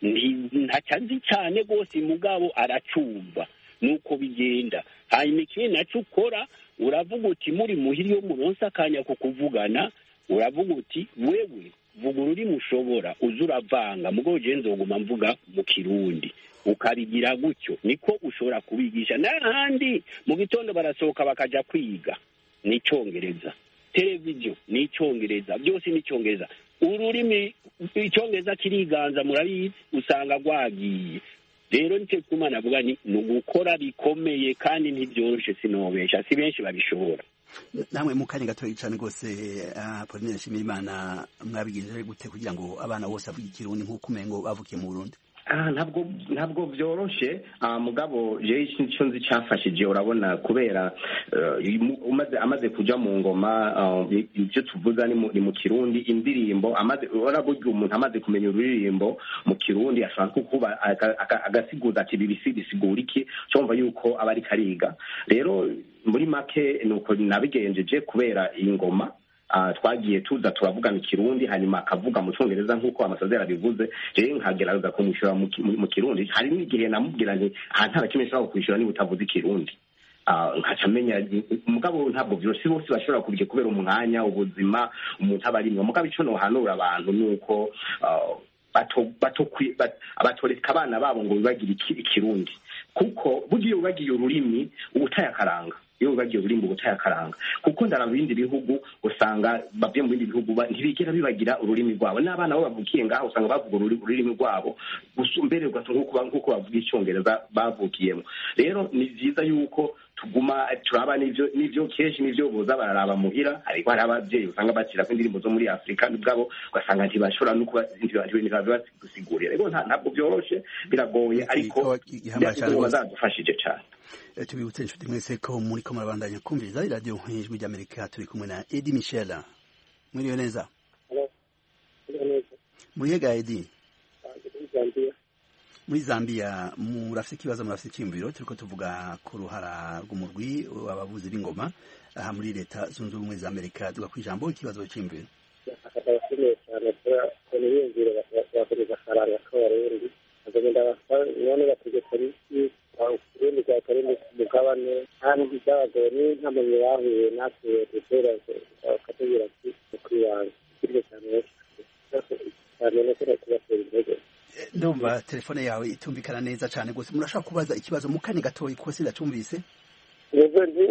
ntacanzi cyane rwose mugabo aracumva nuko bigenda. Hanyuma ikindi naco ukora uravuga uti muri muhiri yo muronsa akanya ko kuvugana uravuga uti wewe vuga ururimi ushobora uza uravanga mugabo je nzoguma mvuga mu kirundi ukabigira gutyo niko ushobora kubigisha. N'ahandi mu gitondo barasohoka bakaja kwiga n'icongereza, televiziyo n'icongereza, byose n'icongereza. Ururimi icongereza kiriganza murabizi usanga rwagiye. Rero nicyo kuma navuga ni ugukora bikomeye kandi ntibyoroshe sinobesha si benshi babishobora. Namwe mu kanya gatoya cyane rwose Apollinaire Nshimirimana mwabigenje gute kugira ngo abana bose bavuge ikirundi nk'uko umengo bavukiye mu Burundi? Ah, ntabwo ntabwo byoroshe mugabo je icyo nzi cyafashije urabona kubera umaze amaze kuja mu ngoma ibyo tuvuga ni mu kirundi indirimbo amaze uraburyo umuntu amaze kumenya ururirimbo mu kirundi ashaka kuba agasiguza ati bibisi bisigura iki cyumva yuko abari kariga. Rero muri make nuko nabigenjeje kubera ingoma Uh, twagiye tuza turavugana ikirundi hanyuma akavuga mu cyongereza nk'uko amasazera bivuze je nkagerageza kumwishyura mu kirundi. Hari n'igihe namubwira nti aha nta kimwe nshobora kwishyura niba utavuze ikirundi uh, nkacamenya mugabo ntabwo byose bose bashobora kubye kubera umwanya ubuzima umuntu abarimwe mugabo ico no hanura abantu nuko uh, bato bato abatoreka abana babo ngo bibagira ikirundi kuko bugiye ubagiye ururimi ubutayakaranga iyo bagiye ururimi ubutayakaranga kuko ndaraba ibindi bihugu usanga bavye mu bindi bihugu ntibigera bibagira ururimi rwabo n'abana bo bavukiye ngaho usanga bavuga ururimi rwabo gusumbererwa nk'uko nk'uko bavuga icyongereza bavukiyemo. Rero ni vyiza yuko tuguma turaba nivyo nivyo kenshi nivyo boza bararaba muhira ariko hari abavyeyi usanga bakira ko indirimbo zo muri Afrika nubwo ugasanga ntibashobora no kuba gusigurira. Rero ntabwo byoroshe biragoye ariko bazadufashije cyane. Tubibutse inshuti mwese ko muri ko murabandanya kumviriza radio Ijwi ry'Amerika turi kumwe na Eddie Michel. Mwiriwe neza? Muri hega Eddie? Muri Zambia murafite ikibazo murafite icyumviro turiko tuvuga ku ruhara rw'umurwi w'abavuzi b'ingoma aha muri leta zunze ubumwe za Amerika tuga kwijambo ikibazo cy'imviro. Akabashimiye cyane ko niyumvire bakoreza karanga ko barundi azagenda basa none bategeka iki urundi rwa kare mu mugabane kandi by'abagore ntamuntu yahuye natwe dutera bakatubwira ati kwiyanga kiryo cyane cyane no kera tubatera intege. Ndumva telefone yawe itumvikana neza cyane gose murashaka kubaza ikibazo mu kane gatoyi ko se ndatumvise. Yego ndi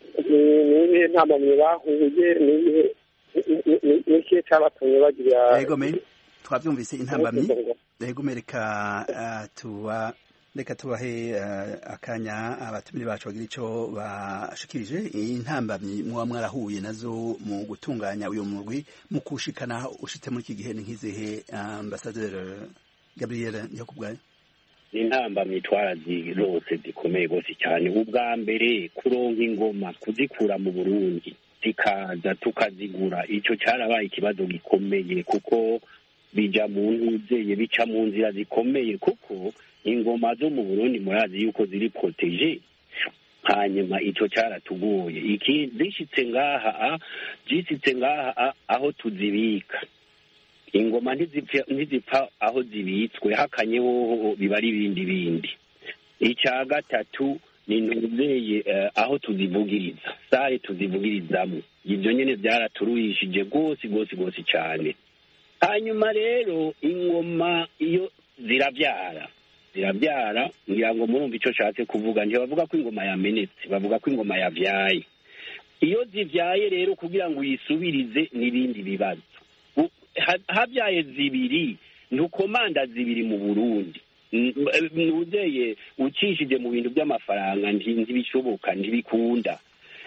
ni nta muntu bahuye ni ni cyo cyabatumye bagira. Yego me twabyumvise intambamyi. Yego mereka tuwa reka tubahe akanya abatumire bacu bagira ico bashikirije intambamyi muba mwarahuye nazo mu gutunganya uyu murwi mu kushikana ushitse muri iki gihe nkizehe ambassadeur Gabriel Yakubwaye. Intambamyi twarazirose zikomeye gose cyane ubwa mbere kuronka ingoma kuzikura mu Burundi zikaza tukazigura ico cyarabaye ikibazo gikomeye kuko bija mu ntuzeye bica mu nzira zikomeye kuko ingoma zo mu Burundi murazi yuko ziri protege. Hanyuma ico cyaratugoye iki zishitse ngaha zishitse ngaha aho tuzibika ingoma ntizipfa aho zibitswe hakanye hoho biba ari ibindi bindi. Icya gatatu ni ntuzeye uh, aho tuzivugiriza sare tuzivugirizamo ibyo nyene byaraturuhishije gose gose gose cyane. Hanyuma rero ingoma iyo zirabyara zirabyara ngira ngo murumva ico cyatse kuvuga nti bavuga ko ingoma yamenetse bavuga ko ingoma yavyaye. Iyo zivyaye rero kugira ngo yisubirize nibindi bibazo habyaye zibiri ntukomanda zibiri mu Burundi nuzeye ucishije mu bintu by'amafaranga ntibishoboka ntibikunda.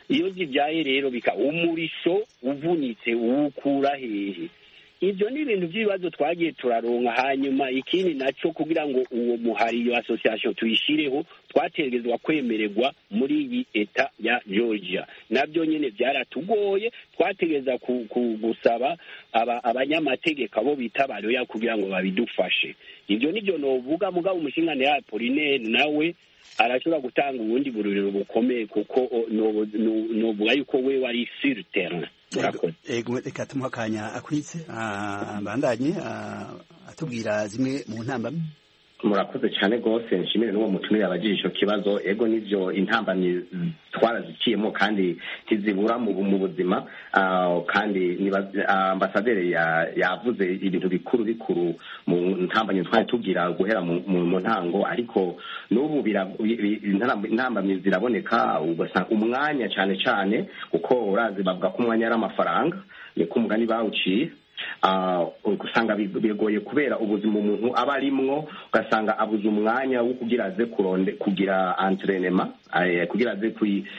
iyo zibyaye rero bika umurisho uvunitse uwukura hehe. Ibyo ni ibintu by'ibibazo twagiye turaronka. Hanyuma ikindi nacyo kugira ngo uwo muhari iyo association tuyishireho twategezwa kwemererwa muri iyi eta ya Georgia, nabyo nyine byaratugoye. Twategeza ku, ku, gusaba aba, abanyamategeko abo bita baroya kugira ngo babidufashe. Ibyo nibyo novuga. Mugabo umushingane ya Apollinaire nawe arashobora gutanga ubundi bururiro bukomeye kuko novuga yuko we wari sur terrain. Ego reka tumuha akanya akwitse bandanye atubwira zimwe mu ntambamyi. Murakoze cyane rwose, nshimire n'uwo mutumire abajije icyo kibazo. Ego nivyo intambamyi twaraziciyemo kandi ntizibura mu buzima, kandi ambasaderi yavuze ibintu bikuru bikuru mu ntambamyi twari tugira guhera mu ntango, ariko n'ubu intambamyi ziraboneka. Ugasanga umwanya cyane cyane kuko urazi bavuga ko umwanya ari amafaranga, niko umugani bawuciye. Usanga bigoye kubera ubuzima umuntu aba arimwo, ugasanga abuze umwanya wo kugira aze kuronde kugira entraînement, kugira aze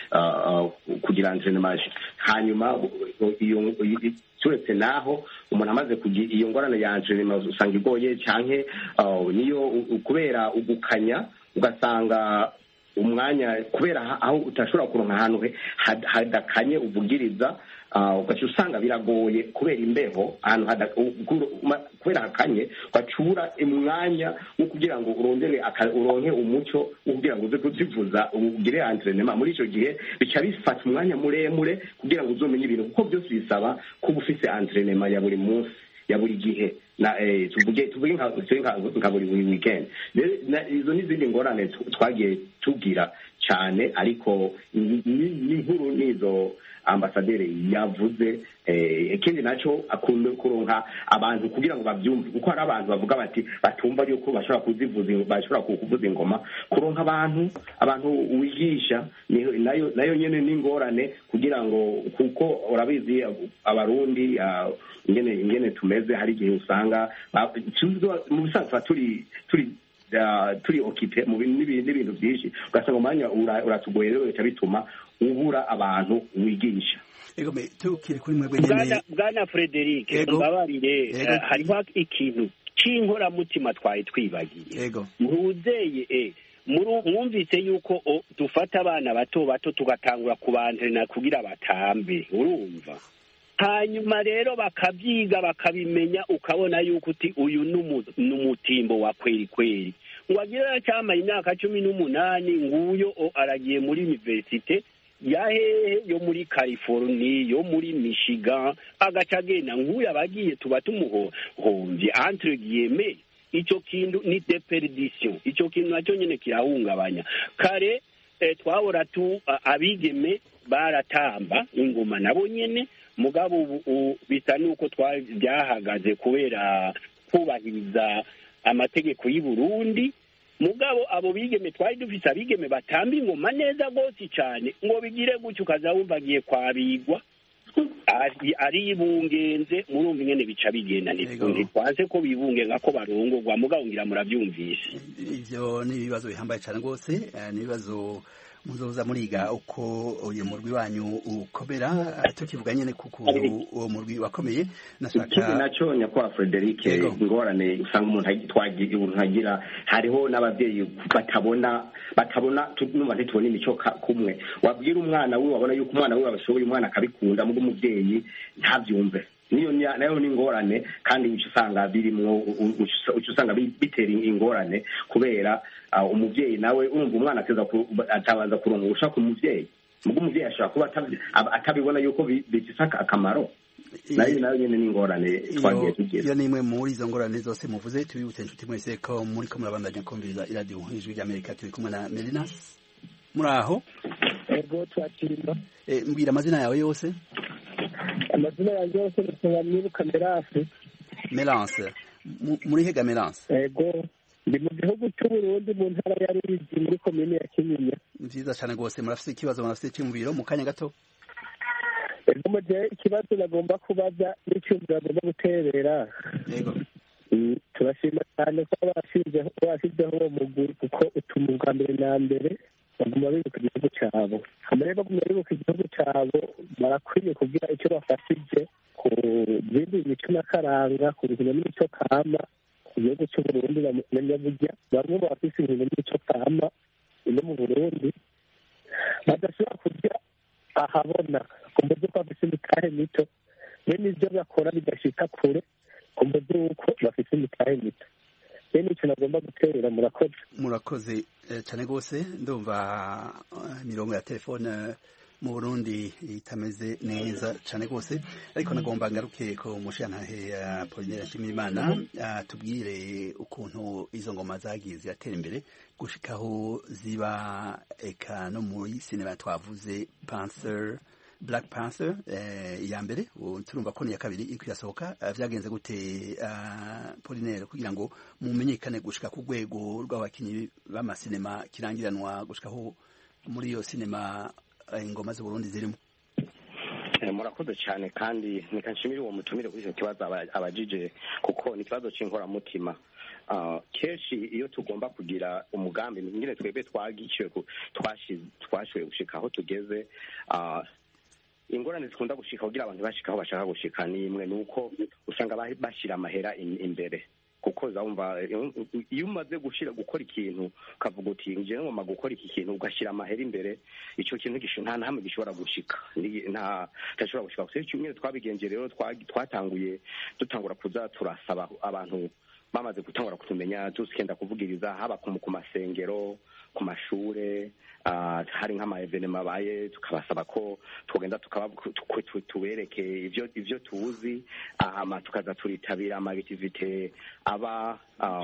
kugira entraînement. Hanyuma iyo turetse naho umuntu amaze kugira iyo ngorane ya entraînement usanga igoye canke niyo kubera ugukanya, ugasanga umwanya kubera aho utashobora kuronka ahantu hadakanye uvugiriza, ugaca usanga biragoye kubera imbeho ahantu kubera hakanye, ugacura umwanya wo kugira ngo urondere uronke umuco wo kugira ngo uze kuzivuza ugire entraînement. Muri icyo gihe bica bifata umwanya muremure kugira ngo uzomenye ibintu, kuko byose bisaba kuba ufise entraînement ya buri munsi ya buri gihe na eh tuvuge tuvuge nka buri weekend. Izo n'izindi ngorane twagiye tugira cyane, ariko n'inkuru nizo ambasaderi yavuze. Ikindi nacyo akunda kuronka abantu kugira ngo babyumve, kuko hari abantu bavuga bati batumva yuko bashobora kuzivuza bashobora kuvuza ingoma. Kuronka abantu abantu wigisha nayo nayo nyene n'ingorane, kugira ngo kuko urabizi abarundi ingene ingene tumeze, hari igihe usanga mu bisanzwe turi turi turi okipe mu bintu byinshi, ugasanga umwanya uratugoye, rero bica bituma ubura abantu wigisha. Ego me tukiri kuri mwebwe nyene bwana Frederic, mbabarire, hariho ikintu c'inkoramutima twaye twibagiye. Ego muzeye e mwumvise yuko dufata abana bato bato tugatangura kubantrena kugira batambe, urumva? Hanyuma rero bakabyiga bakabimenya, ukabona yuko uti uyu n'umutimbo wa kweri kweri. Ngwagira cyama imyaka cumi n'umunani, nguyo aragiye muri universite yahehe yo muri California, yo muri Michigan, agacagena nguyo abagiye tuba tumuhombye entre guillemets. Icyo kintu ni deperdition, icyo kintu nacyo nyene kirahungabanya. Kare eh, twahora tu abigeme baratamba ingoma nabo nyene, mugabo ubu bisa nuko byahagaze kubera kubahiriza amategeko y'u Burundi. Mugabo abo bigeme twari dufise abigeme batamba ingoma neza gose cyane, ngo bigire gutyo ukazawumvagiye kwabigwa ari ibungenze. Murumva ingene bica bigenda, ntitwanze ko bibunge nkako barongorwa, mugabo ngira murabyumvishe. Ivyo ni ibibazo bihambaye cyane gose, ni ibibazo muzoza muriga uko uyu murwi wanyu ukomera. Tukivuga nyene kukuntu uwo murwi wakomeye, nashaka nacyo nyakwa Frederic, ingorane usanga umuntu twagiye umuntu agira, hariho n'abavyeyi batabona batabona numva ntitubona imico kumwe. Wabwira umwana we wabona yuko umwana we abashoboye, umwana akabikunda, mugo umuvyeyi ntavyumve. Niyo nayo ni ingorane, kandi uca usanga birimwo uca usanga bitera ingorane, kubera umuvyeyi nawe urumva umwana ateza atabanza kuronka ushaka umuvyeyi, mugo umuvyeyi ashobora kuba atabibona yuko bifise akamaro. Nayo nayo nyene ni ingorane twagiye tugira. Iyo ni imwe muri izo ngorane zose muvuze. Tubibutse inshuti mwese ko muri ko murabandanya kumviriza iradiyo Ijwi ry'Amerika. Turi kumwe na Melinas. Muraho? Ego twakiriza. Eh, mbwira amazina yawe yose. Amazina yanjye yose nibuka Melance. Melance, muri hega Melance? Ego ndi mu gihugu cy'u Burundi, mu ntara ya Ruyigi, muri komine ya Kinyinya. Nziza cyane gose. Murafite ikibazo, murafite cy'umubiro mu kanya gato? Ego muje ikibazo nagomba kubaza n'icyumviro agomba guterera. Yego. Turashima cyane ko bashizeho bashizeho uwo muguri, kuko utuma ubwa mbere na mbere baguma bibuka igihugu cyabo. rero muribuka igihugu cyabo barakwiye kugira icyo bafashije ku bindi mico n'akaranga ku buzima n'imico kama ku gihugu cy'uburundi bamenya burya bamwe mu bafise ibintu n'imico kama ino mu burundi badashobora kurya ahabona ku buryo ko bafise imitahe mito bene ibyo bakora bigashika kure ku buryo yuko bafise imitahe mito bene icyo nagomba guterera murakoze murakoze cyane rwose ndumva imirongo ya telefone mu Burundi itameze neza cyane rwose ariko nagomba ngaruke ko mushantahe ya Apollinaire Nshimirimana tubwire ukuntu izo ngoma zagiye ziratera imbere gushikaho ziba eka no muri sinema twavuze Panther Black Panther iya mbere turumva ko ni ya kabiri iri kuyasohoka vyagenze gute Apollinaire kugira ngo mumenyekane gushika ku rwego rw'abakinyi b'amasinema kirangiranwa gushikaho muri iyo sinema ingoma z'Uburundi zirimo? Murakoze cyane kandi nikanshimira uwo mutumire kuri icyo kibazo abajije kuko ni ikibazo cy'inkoramutima. Kenshi iyo tugomba kugira umugambi nyine twebwe twagikiwe twashoboye gushika aho tugeze, ingorane zikunda gushika kugira abantu bashika aho bashaka gushika ni imwe nuko usanga bashira amahera imbere kuko zawumva iyo umaze gushira gukora ikintu ukavuga uti nje ngomba gukora iki kintu ugashira amahera imbere ico kintu gishobora nta hamwe gishobora gushika nta tashobora gushika kuko cyumwe twabigenje rero twatanguye dutangura kuza turasaba abantu bamaze gutangura kutumenya tusikenda kuvugiriza haba ku masengero ku mashure hari nk'ama evenement baye tukabasaba ko twogenda tubereke ivyo ivyo tuzi ama tukaza turitabira ama activite aba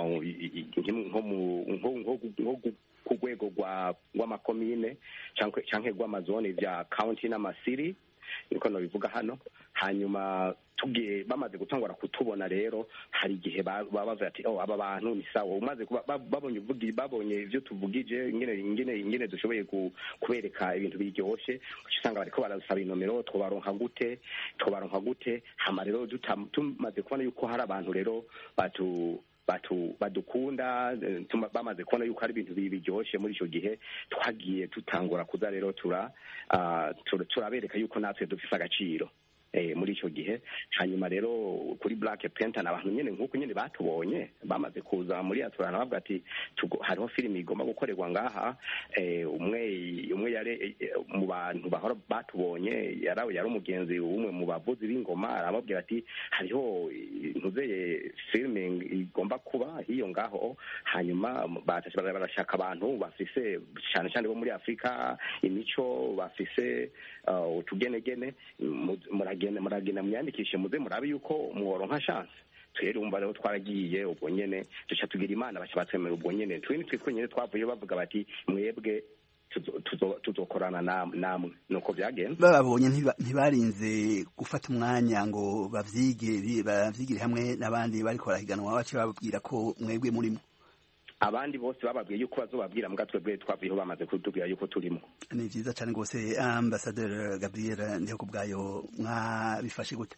nko mu ku rwego rw'amakomine canke rw'amazone vya county n'amasiri niko no bivuga hano. Hanyuma tugiye bamaze gutangura kutubona rero hari igihe baba bavuga ati oh aba bantu ni sawa umaze babonye uvugi babonye ivyo tuvugije ingene ingene ingene dushoboye kubereka ibintu biryoshe usanga bariko barasaba inomero twobaronka gute twobaronka gute hama rero tumaze kubona yuko hari abantu rero batu batu badukunda bamaze kubona yuko hari ibintu biryoshe muri ico gihe twagiye tutangura kuza rero tura turabereka yuko natwe dufise agaciro eh muri ico gihe. Hanyuma rero kuri Black Panther n'abantu nyene nkuko nyene batubonye bamaze kuza muri aturana bavuga ati hariho filimi igomba gukorerwa ngaha eh umwe umwe yare mu bantu bahora batubonye yarawe yari umugenzi umwe mu bavuzi b'ingoma arababwira ati hariho ntuzeye filming igomba kuba hiyo ngaho. Hanyuma batashobora barashaka abantu bafise cyane cyane bo muri Afrika imico bafise utugenegene muragenda muragenda myandikishe muze murabe yuko muworonka chance twere umva rero twaragiye ubwo nyene duca tugira Imana bacha batwemera ubwo nyene twini twitwe nyene twavuye bavuga bati mwebwe tuzokorana namwe nuko byagenze. Babonye ntibarinze gufata umwanya ngo bavyige bavyigire hamwe n'abandi bariko barahiganwa bace babwira ko mwebwe murimo abandi bose bababwiye yuko bazobabwira mbwa twebwe twavuyeho bamaze kutubwira yuko turimo. Ni vyiza cyane gose. Ambassadeur Gabriel ndiho kubgayo mwabifashe gute?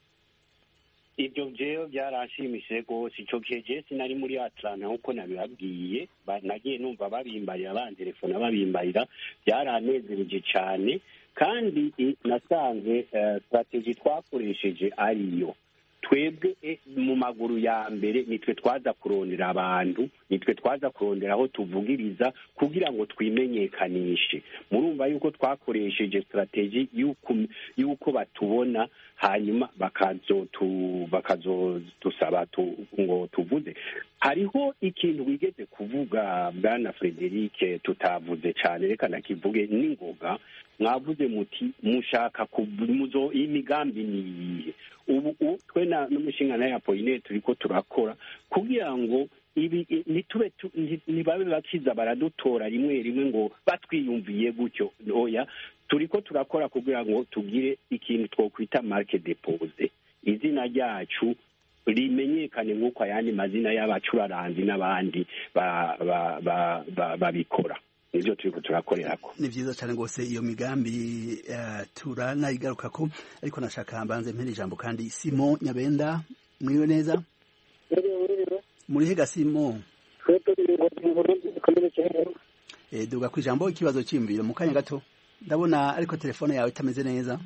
Ibyo byo byaranshimishije gose ico gihe sinari muri Atlanta uko nabibabwiye nagiye numva babimbarira abantelefona babimbarira byaranezereje cyane kandi nasanze strategy twakoresheje ariyo twebwe mu maguru ya mbere nitwe twaza kurondera abantu nitwe twaza kurondera aho tuvugiriza kugira ngo twimenyekanishe. Murumva yuko twakoresheje strategy yuko yuko batubona hanyuma bakazotu bakazotusaba tu ngo tuvuze. Hariho ikintu wigeze kuvuga bwana Frederic tutavuze cyane reka nakivuge n'ingoga mwavuze muti mushaka kumuzo imigambi niyihe ubu twe na n'umushinga na Apollinaire turiko turakora kugira ngo ibi nitube nibabe bakiza baradutora rimwe rimwe ngo batwiyumviye gutyo oya turiko turakora kugira ngo tugire ikintu twokwita marque depose izina ryacu rimenyekane nk'uko ayandi mazina y'abacuraranzi n'abandi babikora nivyo turiko turakorerako. Ni vyiza cyane gose iyo migambi uh, turanayigaruka ko ariko nashaka mbanze mpere ijambo kandi Simon Nyabenda mwiwe neza muri hega Simon eh duga kwijambo ikibazo cyimvira mu kanya gato ndabona ariko telefone yawe itameze neza.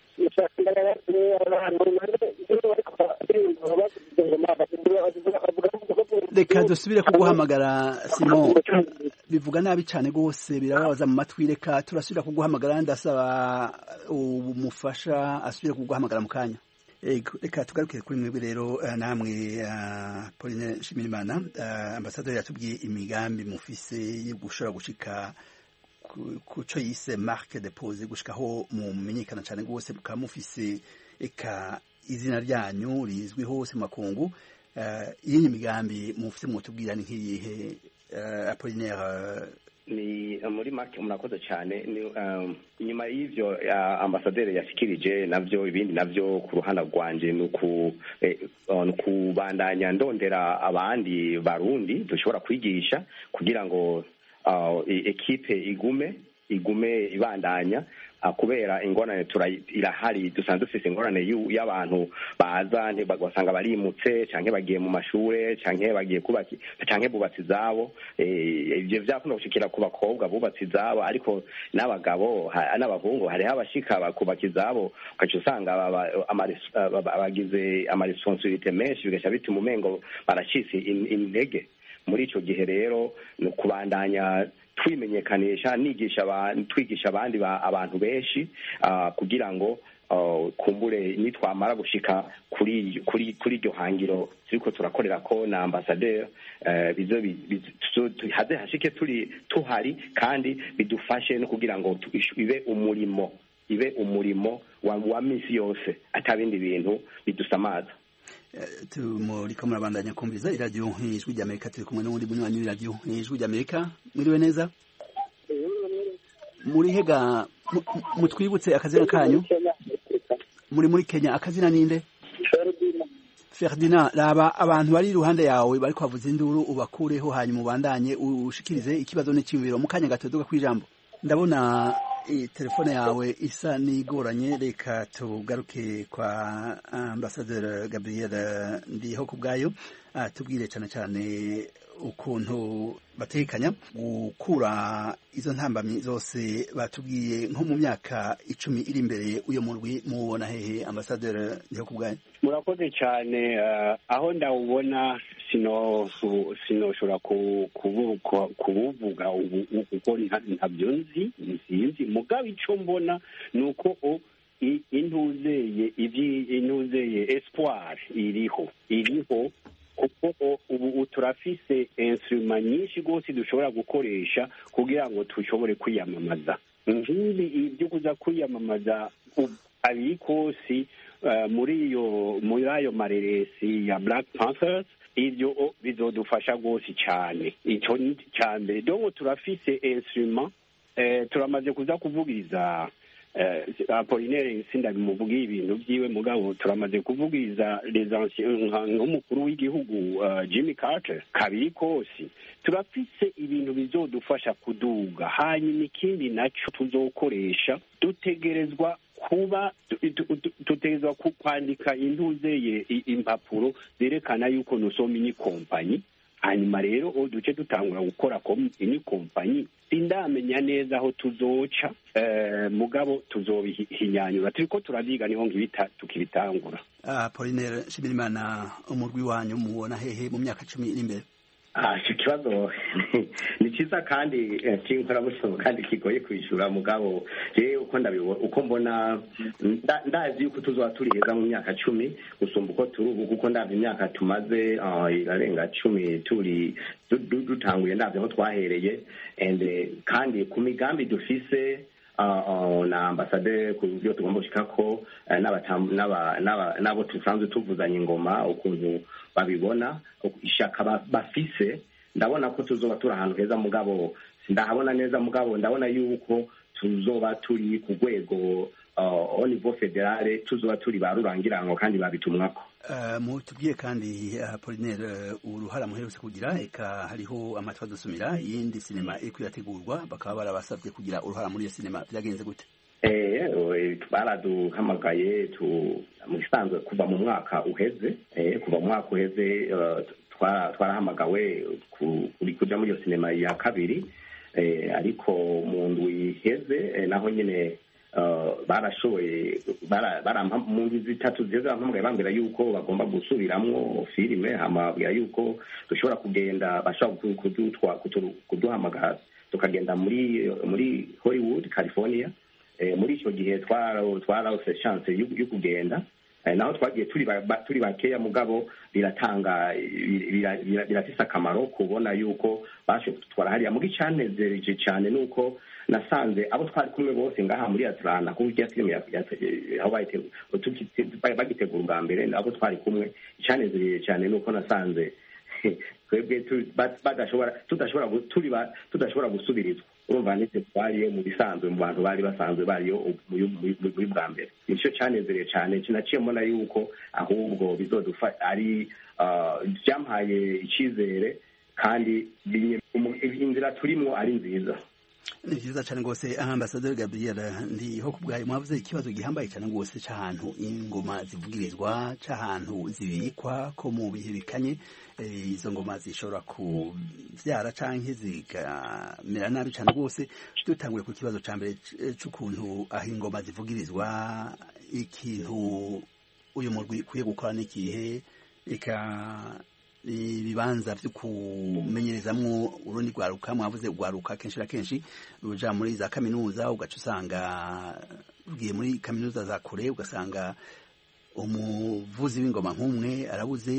Reka dusubire kuguhamagara Simon, bivuga nabi cyane rwose birababaza mu matwi. Reka turasubira kuguhamagara, ndasaba umufasha asubire kuguhamagara mu kanya. Ego, reka tugarukire kuri mwebwe rero namwe Pauline Nshimirimana, ambasaderi yatubwiye imigambi mufise yo gushobora gushika kuco yise marque de pose, gushikaho mumenyekana cyane rwose, mukaba mufise eka izina ryanyu rizwi hose mu makungu. Iyi migambi mufite mutubwira ni nk'iyihe Apollinaire? Ni muri make murakoze cyane. Inyuma y'ivyo ambasaderi yashikirije navyo, ibindi navyo ku ruhande rwanje ni ukubandanya ndondera abandi barundi dushobora kwigisha kugira ngo ekipe igume igume ibandanya, kubera ingorane irahari. dusanzwe dufise ingorane y'abantu baza bagasanga barimutse canke bagiye mu mashure canke bagiye kubaki canke bubatsi zabo. Ivyo vyakunda gushikira ku bakobwa bubatsi zabo, ariko n'abagabo n'abahungu hariho abashika kubaki zabo, ugaca usanga bagize amaresponsabilite menshi, bigaca bituma umengo baracitse intege. Muri ico gihe rero ni ukubandanya twimenyekanisha, nigisha abantu, twigisha abandi abantu benshi kugira ngo kumbure nitwamara gushika kuri kuri kuri iryo hangiro turiko turakorera ko na ambassadeur bizo haze hashike turi tuhari, kandi bidufashe no kugira ngo ibe umurimo ibe umurimo wa misi yose, atabindi bintu bidusamaza. Tumuriko murabandanya kumviriza iradiyo Ijwi ry'Amerika, turi kumwe n'uwundi munywanyi w'iradiyo Ijwi ry'Amerika. Mwiriwe neza, muri hega mutwibutse akazina kanyu? Muri muri Kenya, akazina ninde? Ferdinand. Raba abantu bari iruhande yawe bari kwavuza induru ubakureho, hanyuma ubandanye ushikirize ikibazo n'iciyumviro mu kanya gato duga kwijambo. Ndabona telefone yawe isa n'igoranye, reka tugaruke kwa Ambassadeur Gabriel Ndihokubwayo tubwire cyane cyane ukuntu batekanya gukura izo ntambamyi zose batubwiye nko mu myaka icumi iri imbere. uyo murwi mubona hehe Ambassadeur Ndihokubwayo? Murakoze cyane. Aho ndawubona sino sinoshobora kubuvuga uko ntabyo nzi nzi mugabo ico mbona nuko intuzeye ivyi intuzeye espoir iriho iriho kuko ubu turafise instrument nyinshi gose dushobora gukoresha kugira ngo tushobore kwiyamamaza. Nk'ibi ibyo kuza kwiyamamaza abiri kosi muri iyo muri ayo mareresi ya Black Panthers, ivyo bizodufasha gose cyane. Ico ni cyambere. Donc turafise instrument, eh turamaze kuza kuvugiriza eh Apollinaire sindabimuvuga ibintu byiwe, mugabo turamaze kuvugiriza les anciens nk'umukuru w'igihugu uh, Jimmy Carter kabiri kosi. Turafise ibintu bizodufasha kuduga. Hanyuma ikindi naco tuzokoresha, dutegerezwa kuba tutegerezwa kwandika intuzeye impapuro zerekana yuko nusoma ni kompanyi. Hanyuma rero duce dutangura gukora ko ni kompanyi. Sindamenya neza aho tuzoca, eh mugabo tuzobihinyanyura, turiko turabiga niho ngibita tukibitangura. Ah, Apollinaire Nshimirimana, umurwi wanyu mubona hehe mu myaka cumi iri imbere? Ah, icyo kibazo ni cyiza kandi cy'inkorabushobo kandi kigoye kwishura, mugabo je uko ndabibona uko mbona ndazi yuko tuzoba turi heza mu myaka cumi gusumba uko turi ubu, kuko ndavye imyaka tumaze irarenga cumi turi dutanguye, ndavye aho twahereye, and kandi ku migambi dufise na ambassadeur ku byo tugomba gushikako n'abo tusanzwe tuvuzanya ingoma ukuntu babibona ishaka bafise. Ndabona ko tuzoba turi ahantu heza, mugabo sindahabona neza, mugabo ndabona yuko tuzoba turi ku rwego au niveau federale, tuzoba turi barurangirango kandi babitumwako. Mutubwiye kandi Apollinaire uruhara muherutse kugira, eka hariho amatwa dusumira iyindi sinema iri kwirategurwa, bakaba barabasabye kugira uruhara muri iyo sinema, byagenze gute? Eh baraduhamagaye tu musanzwe kuva mu mwaka uheze, eh kuva mu mwaka uheze twarahamagawe kuri kuja muri iyo sinema ya kabiri, ariko mu ndwi iheze naho nyine barashoboye mu ndwi zitatu ziheze bampamagaye bambwira yuko bagomba gusubiramwo filime amabwira yuko dushobora kugenda bashobora kuduhamagara tukagenda muri muri Hollywood California. Muri icyo gihe twarose chance yo kugenda, naho twagiye turi bakeya mugabo biratanga birafise akamaro kubona yuko bashoboye kutwara hariya. Muri cyanezereje cyane nuko nasanze abo twari kumwe bose ngaha muri Atlanta kuko irya filime aho bagitegura ubwa mbere abo twari kumwe. Cyanezereye cyane nuko nasanze twebwe badashobora tudashobora tudashobora gusubirizwa. Urumva nitwe twariyo mu bisanzwe mu bantu bari basanzwe bariyo muri bwa mbere. Nicyo cyanezereye cyane kinaciye mbona yuko ahubwo bizodufa ari byampaye icyizere kandi inzira turimo ari nziza. Ni byiza cyane rwose. Ambasaderi Gabriel ndiho kubwaye mwavuze ikibazo gihambaye cyane rwose cy'ahantu ingoma zivugirizwa, cy'ahantu zibikwa ko mu bihe bikanye izo ngoma zishobora kuvyara canke zikamera nabi cyane rwose. Dutanguye ku kibazo ca mbere c'ukuntu aho ingoma zivugirizwa, ikintu uyu murwi ukwiye gukora n'ikihe, eka ibibanza vyo kumenyerezamwo urundi rwaruka. Mwavuze urwaruka kenshi na kenshi ruja muri za kaminuza, ugaca usanga rugiye muri kaminuza za kure, ugasanga umuvuzi w'ingoma nk'umwe arabuze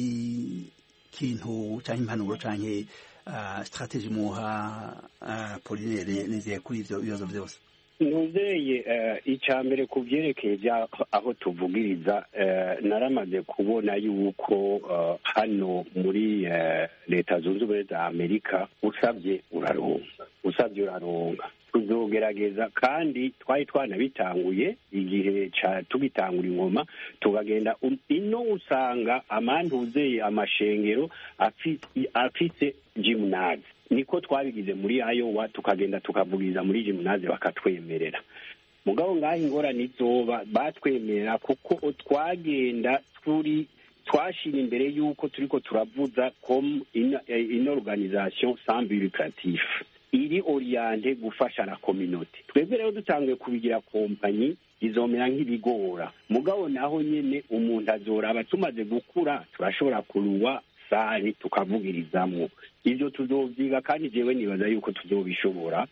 ikintu canke impanuro canke strategie muha Apollinaire Nizeye kuri ivyo bibazo vyose. Nuzeye icya mbere ku byerekeye aho tuvugiriza, naramaze kubona yuko hano muri leta zunze ubumwe za Amerika usabye uraronga, usabye uraronga. Tuzogerageza kandi twari twanabitanguye igihe tugitangura ingoma, tukagenda ino usanga amantuzeye amashengero afise gymnase. Niko twabigize muri Iowa, tukagenda tukavugiriza muri gymnase bakatwemerera. Mugabo ngaho ingorane izoba batwemerera kuko twagenda turi twashira imbere yuko turiko turavuza comme une, une organisation sans but lucratif iri oriente gufasha la communauté. Twebwe rero dutanguye kubigira kompanyi izomera nk'ibigora. Mugabo naho nyene umuntu azoraba tumaze gukura turashobora kuruwa sari tukavugirizamwo. Ivyo tuzovyiga kandi jewe nibaza yuko tuzobishobora,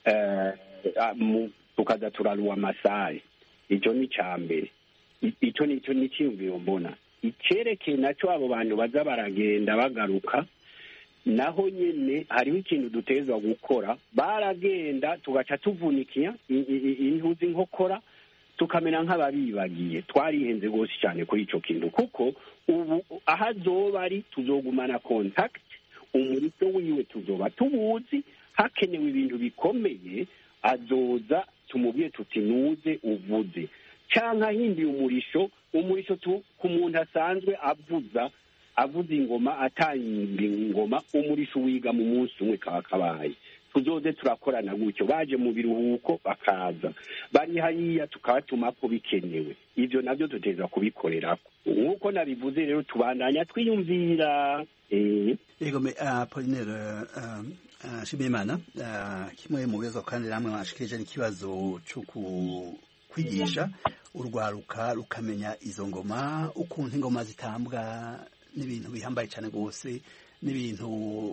tukaza turaruwa amasare. Ico ni cambere, ico nico ni cyumviro mbona. Icerekeye naco abo bantu baza baragenda bagaruka, naho nyene hariho ikintu dutezwa gukora. Baragenda tugaca tuvunikiya intuzi nkokora, tukamena nk'ababibagiye. Twarihenze gose cyane kuri ico kintu kuko ubu ahazoba ari tuzogumana contact, umurito wiwe tuzoba tubuzi, hakenewe ibintu bikomeye azoza tumubwiye tuti nuze uvuze, canka hindiye umurisho umurisho tu ku muntu asanzwe avuza avuza ingoma atanga ingoma, umurisho wiga mu munsi umwe kakabaye. Tuzoze turakorana gutyo, baje mu biruhuko bakaza, bari hariya tukabatuma ko bikenewe. Ivyo navyo tuteza kubikorerako nkuko nabivuze. Rero tubandanya twiyumvira. Yego me Apollinaire Nshimiyimana, kimwe mu bibazo kandi namwe mwashikije n'ikibazo cyo kwigisha urwaruka rukamenya izo ngoma, ukuntu ingoma zitambwa n'ibintu bihambaye cyane rwose, n'ibintu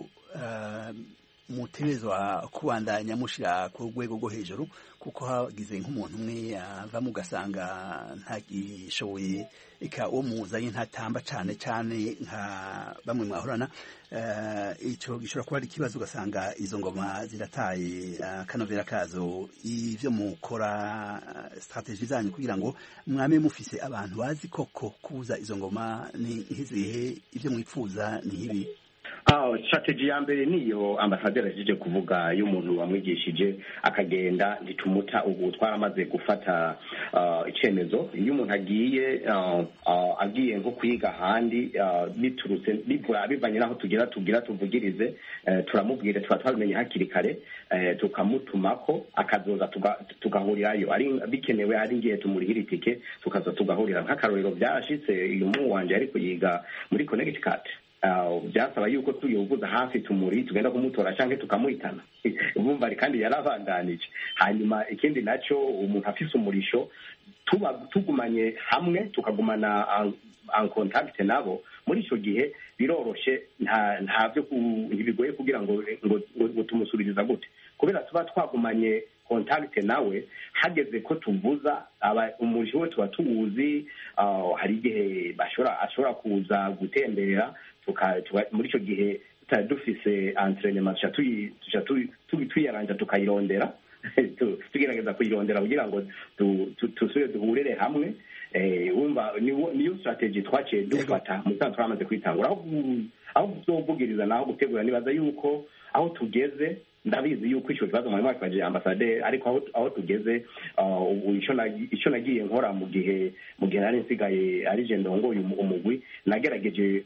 mutegerezwa kubandanya mushira ku rwego rwo hejuru, kuko hagize nk'umuntu umwe ava mugasanga ntagishoboye, eka uwo muzanye ntatamba cyane cyane nka bamwe mwahorana. Icyo gishobora kuba ari ikibazo, ugasanga izo ngoma zirataye akanovera kazo. Ivyo mukora strategie zanyu kugira ngo mwame mufise abantu bazi koko kuza izo ngoma ni nk'izihe, ivyo mwipfuza ni ibi? Ah, strategy ya mbere niyo ambasaderi aje kuvuga y'umuntu wamwigishije akagenda ntitumuta. Ubu twaramaze gufata icemezo, iyo umuntu agiye agiye nko kwiga handi biturutse bivanye naho tugira tugira tuvugirize, turamubwira tuba twabimenye hakiri kare, tukamutumako akazoza tugahurirayo. Ari bikenewe ari ngiye tumurihira itike tukaza tugahurira. Nk'akarorero byashitse uyu mu wanje ariko yiga muri Connecticut, byasaba yuko tuyovuza hafi tumuri tugenda kumutora canke tukamuhitana bumva kandi yarabandanije. Hanyuma ikindi naco umuntu afise umurisho tuba tugumanye hamwe tukagumana en contact nabo, muri ico gihe biroroshe nta ntavyo ntibigoye kugira ngo ngo tumusubiriza gute, kubera tuba twagumanye contact nawe hageze ko tuvuza umurisho we tuba tuwuzi. Hari igihe bashobora ashobora kuza gutembera muri icyo gihe tutari dufise entraînement tuca tuyaranja tukayirondera tugerageza kuyirondera kugira ngo tusubire duhurire hamwe. Wumva niyo strategy twaciye dufata mu sanzwe twamaze kwitangura aho kuzovugiriza naho gutegura. Nibaza yuko aho tugeze, ndabizi yuko icyo kibazo mwari mwakibajije ambasaderi, ariko aho aho tugeze icyo nagiye nkora mu gihe mu gihe nari nsigaye ari je ndongoye umugwi, nagerageje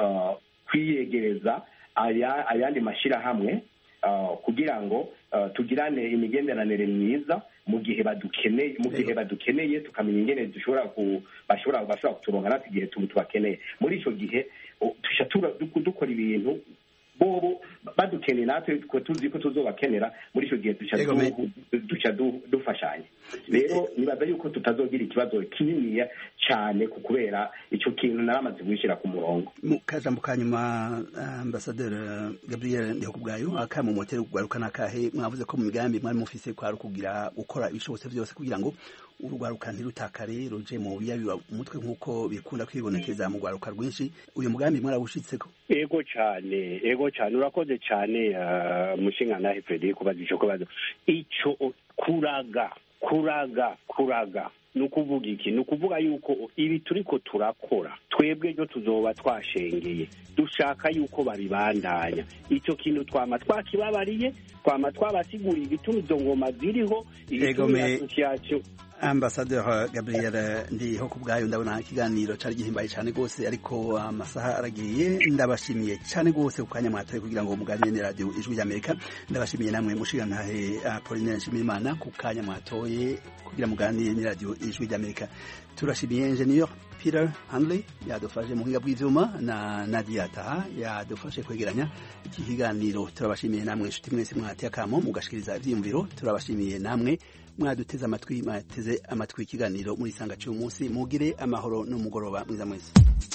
kwiyegereza ayandi mashirahamwe kugira ngo tugirane imigenderanire myiza mu gihe badukeneye mu gihe badukeneye tukamenya ingene dushobora bashobora bashobora kuturonka natwe igihe tubakeneye. Muri ico gihe tushatura dukora ibintu bobo badukeneye natwe tuzi ko tuzobakenera, muri ico gihe duca dufashanya. Rero nibaza yuko tutazogira ikibazo kininiya cyane kubera ico kintu naramaze gushira ku murongo. Mu kajambo kanyuma Ambassadeur Gabriel Ndihokubwayo, akamu moteri kugaruka nakahe mwavuze ko mu migambi mwari mufise kwa kugira gukora ibishobotse byose kugira ngo urugwaruka ntirutakare ruje mu biyabiba umutwe nkuko bikunda kwibonekeza mu rwaruka rwinshi. Uyu mugambi mwarabushitseko? Ego cyane, ego cyane, urakoze cyane mushinga nahe Frederic kubazisha ko bazo ico kuraga kuraga kuraga nukuvuga iki nukuvuga yuko ibi turiko turakora twebwe ryo tuzoba twashengeye dushaka yuko babibandanya. Ico kintu twama twakibabariye, twama twabasiguriye igituma izo ngoma ziriho, igituma association. Ambassadeur Gabriel Ndihokubwayo, ndabona ikiganiro cari gihimbaye cyane gose, ariko amasaha aragiye. Ndabashimiye cyane gose ukanya mwatoye kugira ngo muganire na radio Ijwi ry'Amerika. Ndabashimiye namwe mushiga ntahe Apolline Nshimiyimana ku kanya mwatoye kugira muganire na radio Ijwi ry'Amerika. Turashimiye engineer Peter Hanley yadufashe mu hinga bw'ivyuma na Nadia Taha yadufashe kwegeranya iki kiganiro. Turabashimiye namwe inshuti mwese mwateye akamo mugashikiriza ivyiyumviro. Turabashimiye namwe mwaduteze amatwi mwateze amatwi ikiganiro muri sanga cy'uyu munsi. Mugire amahoro n'umugoroba mwiza mwese.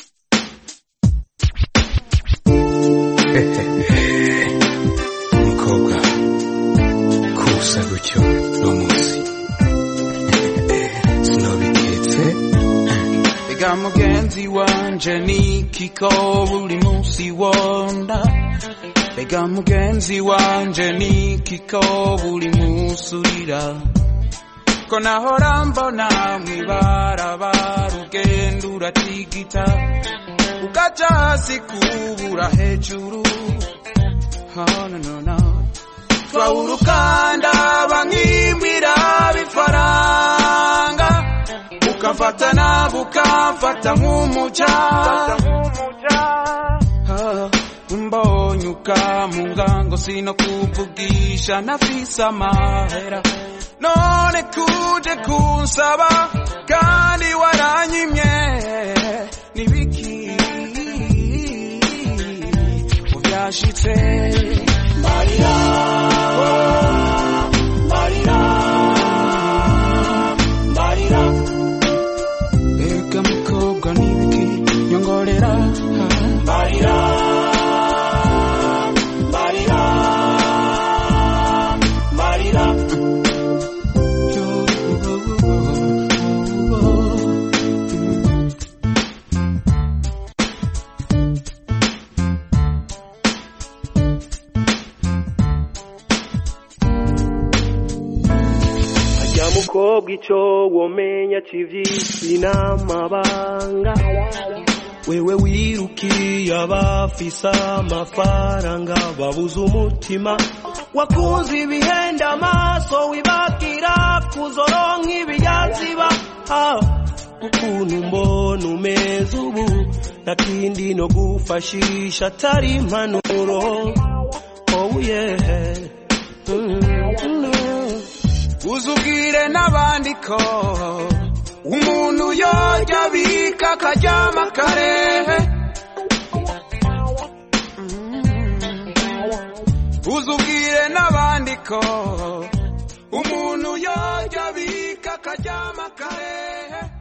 Mukobwa kusa gutyo no munsi sinobiketse ega mugenzi wanje nikiko buri munsi wonda ega mugenzi wanje nikiko buri munsi urira ko nahora mbona mwibarabara ugenda uratigita ukaja hasi kubura hejuru. Oh, no, no, no. Twawurukanda bankimbira bifaranga ukamfatana bukamfata nk'umuja mbonye ukamunga ngo sino kuvugisha nafise amahera none kuje kunsaba kandi waranyimye nibiki uvyashitse Maria Maria Maria ega mukobwa nibiki nyongorera Maria Maria Maria mukobwa ico womenya civyi n'amabanga wewe wirukiye abafise amafaranga babuze umutima wakunze ibihenda amaso wibagira kuzoronka ibiyaziba ukuntu mbona umeze ubu nakindi no gufashisha atari impanuro. Oh yeah uzubwire n'abandi ko umuntu yorya bika kajyama kare n'abandi ko umuntu yojya bika akaryama kare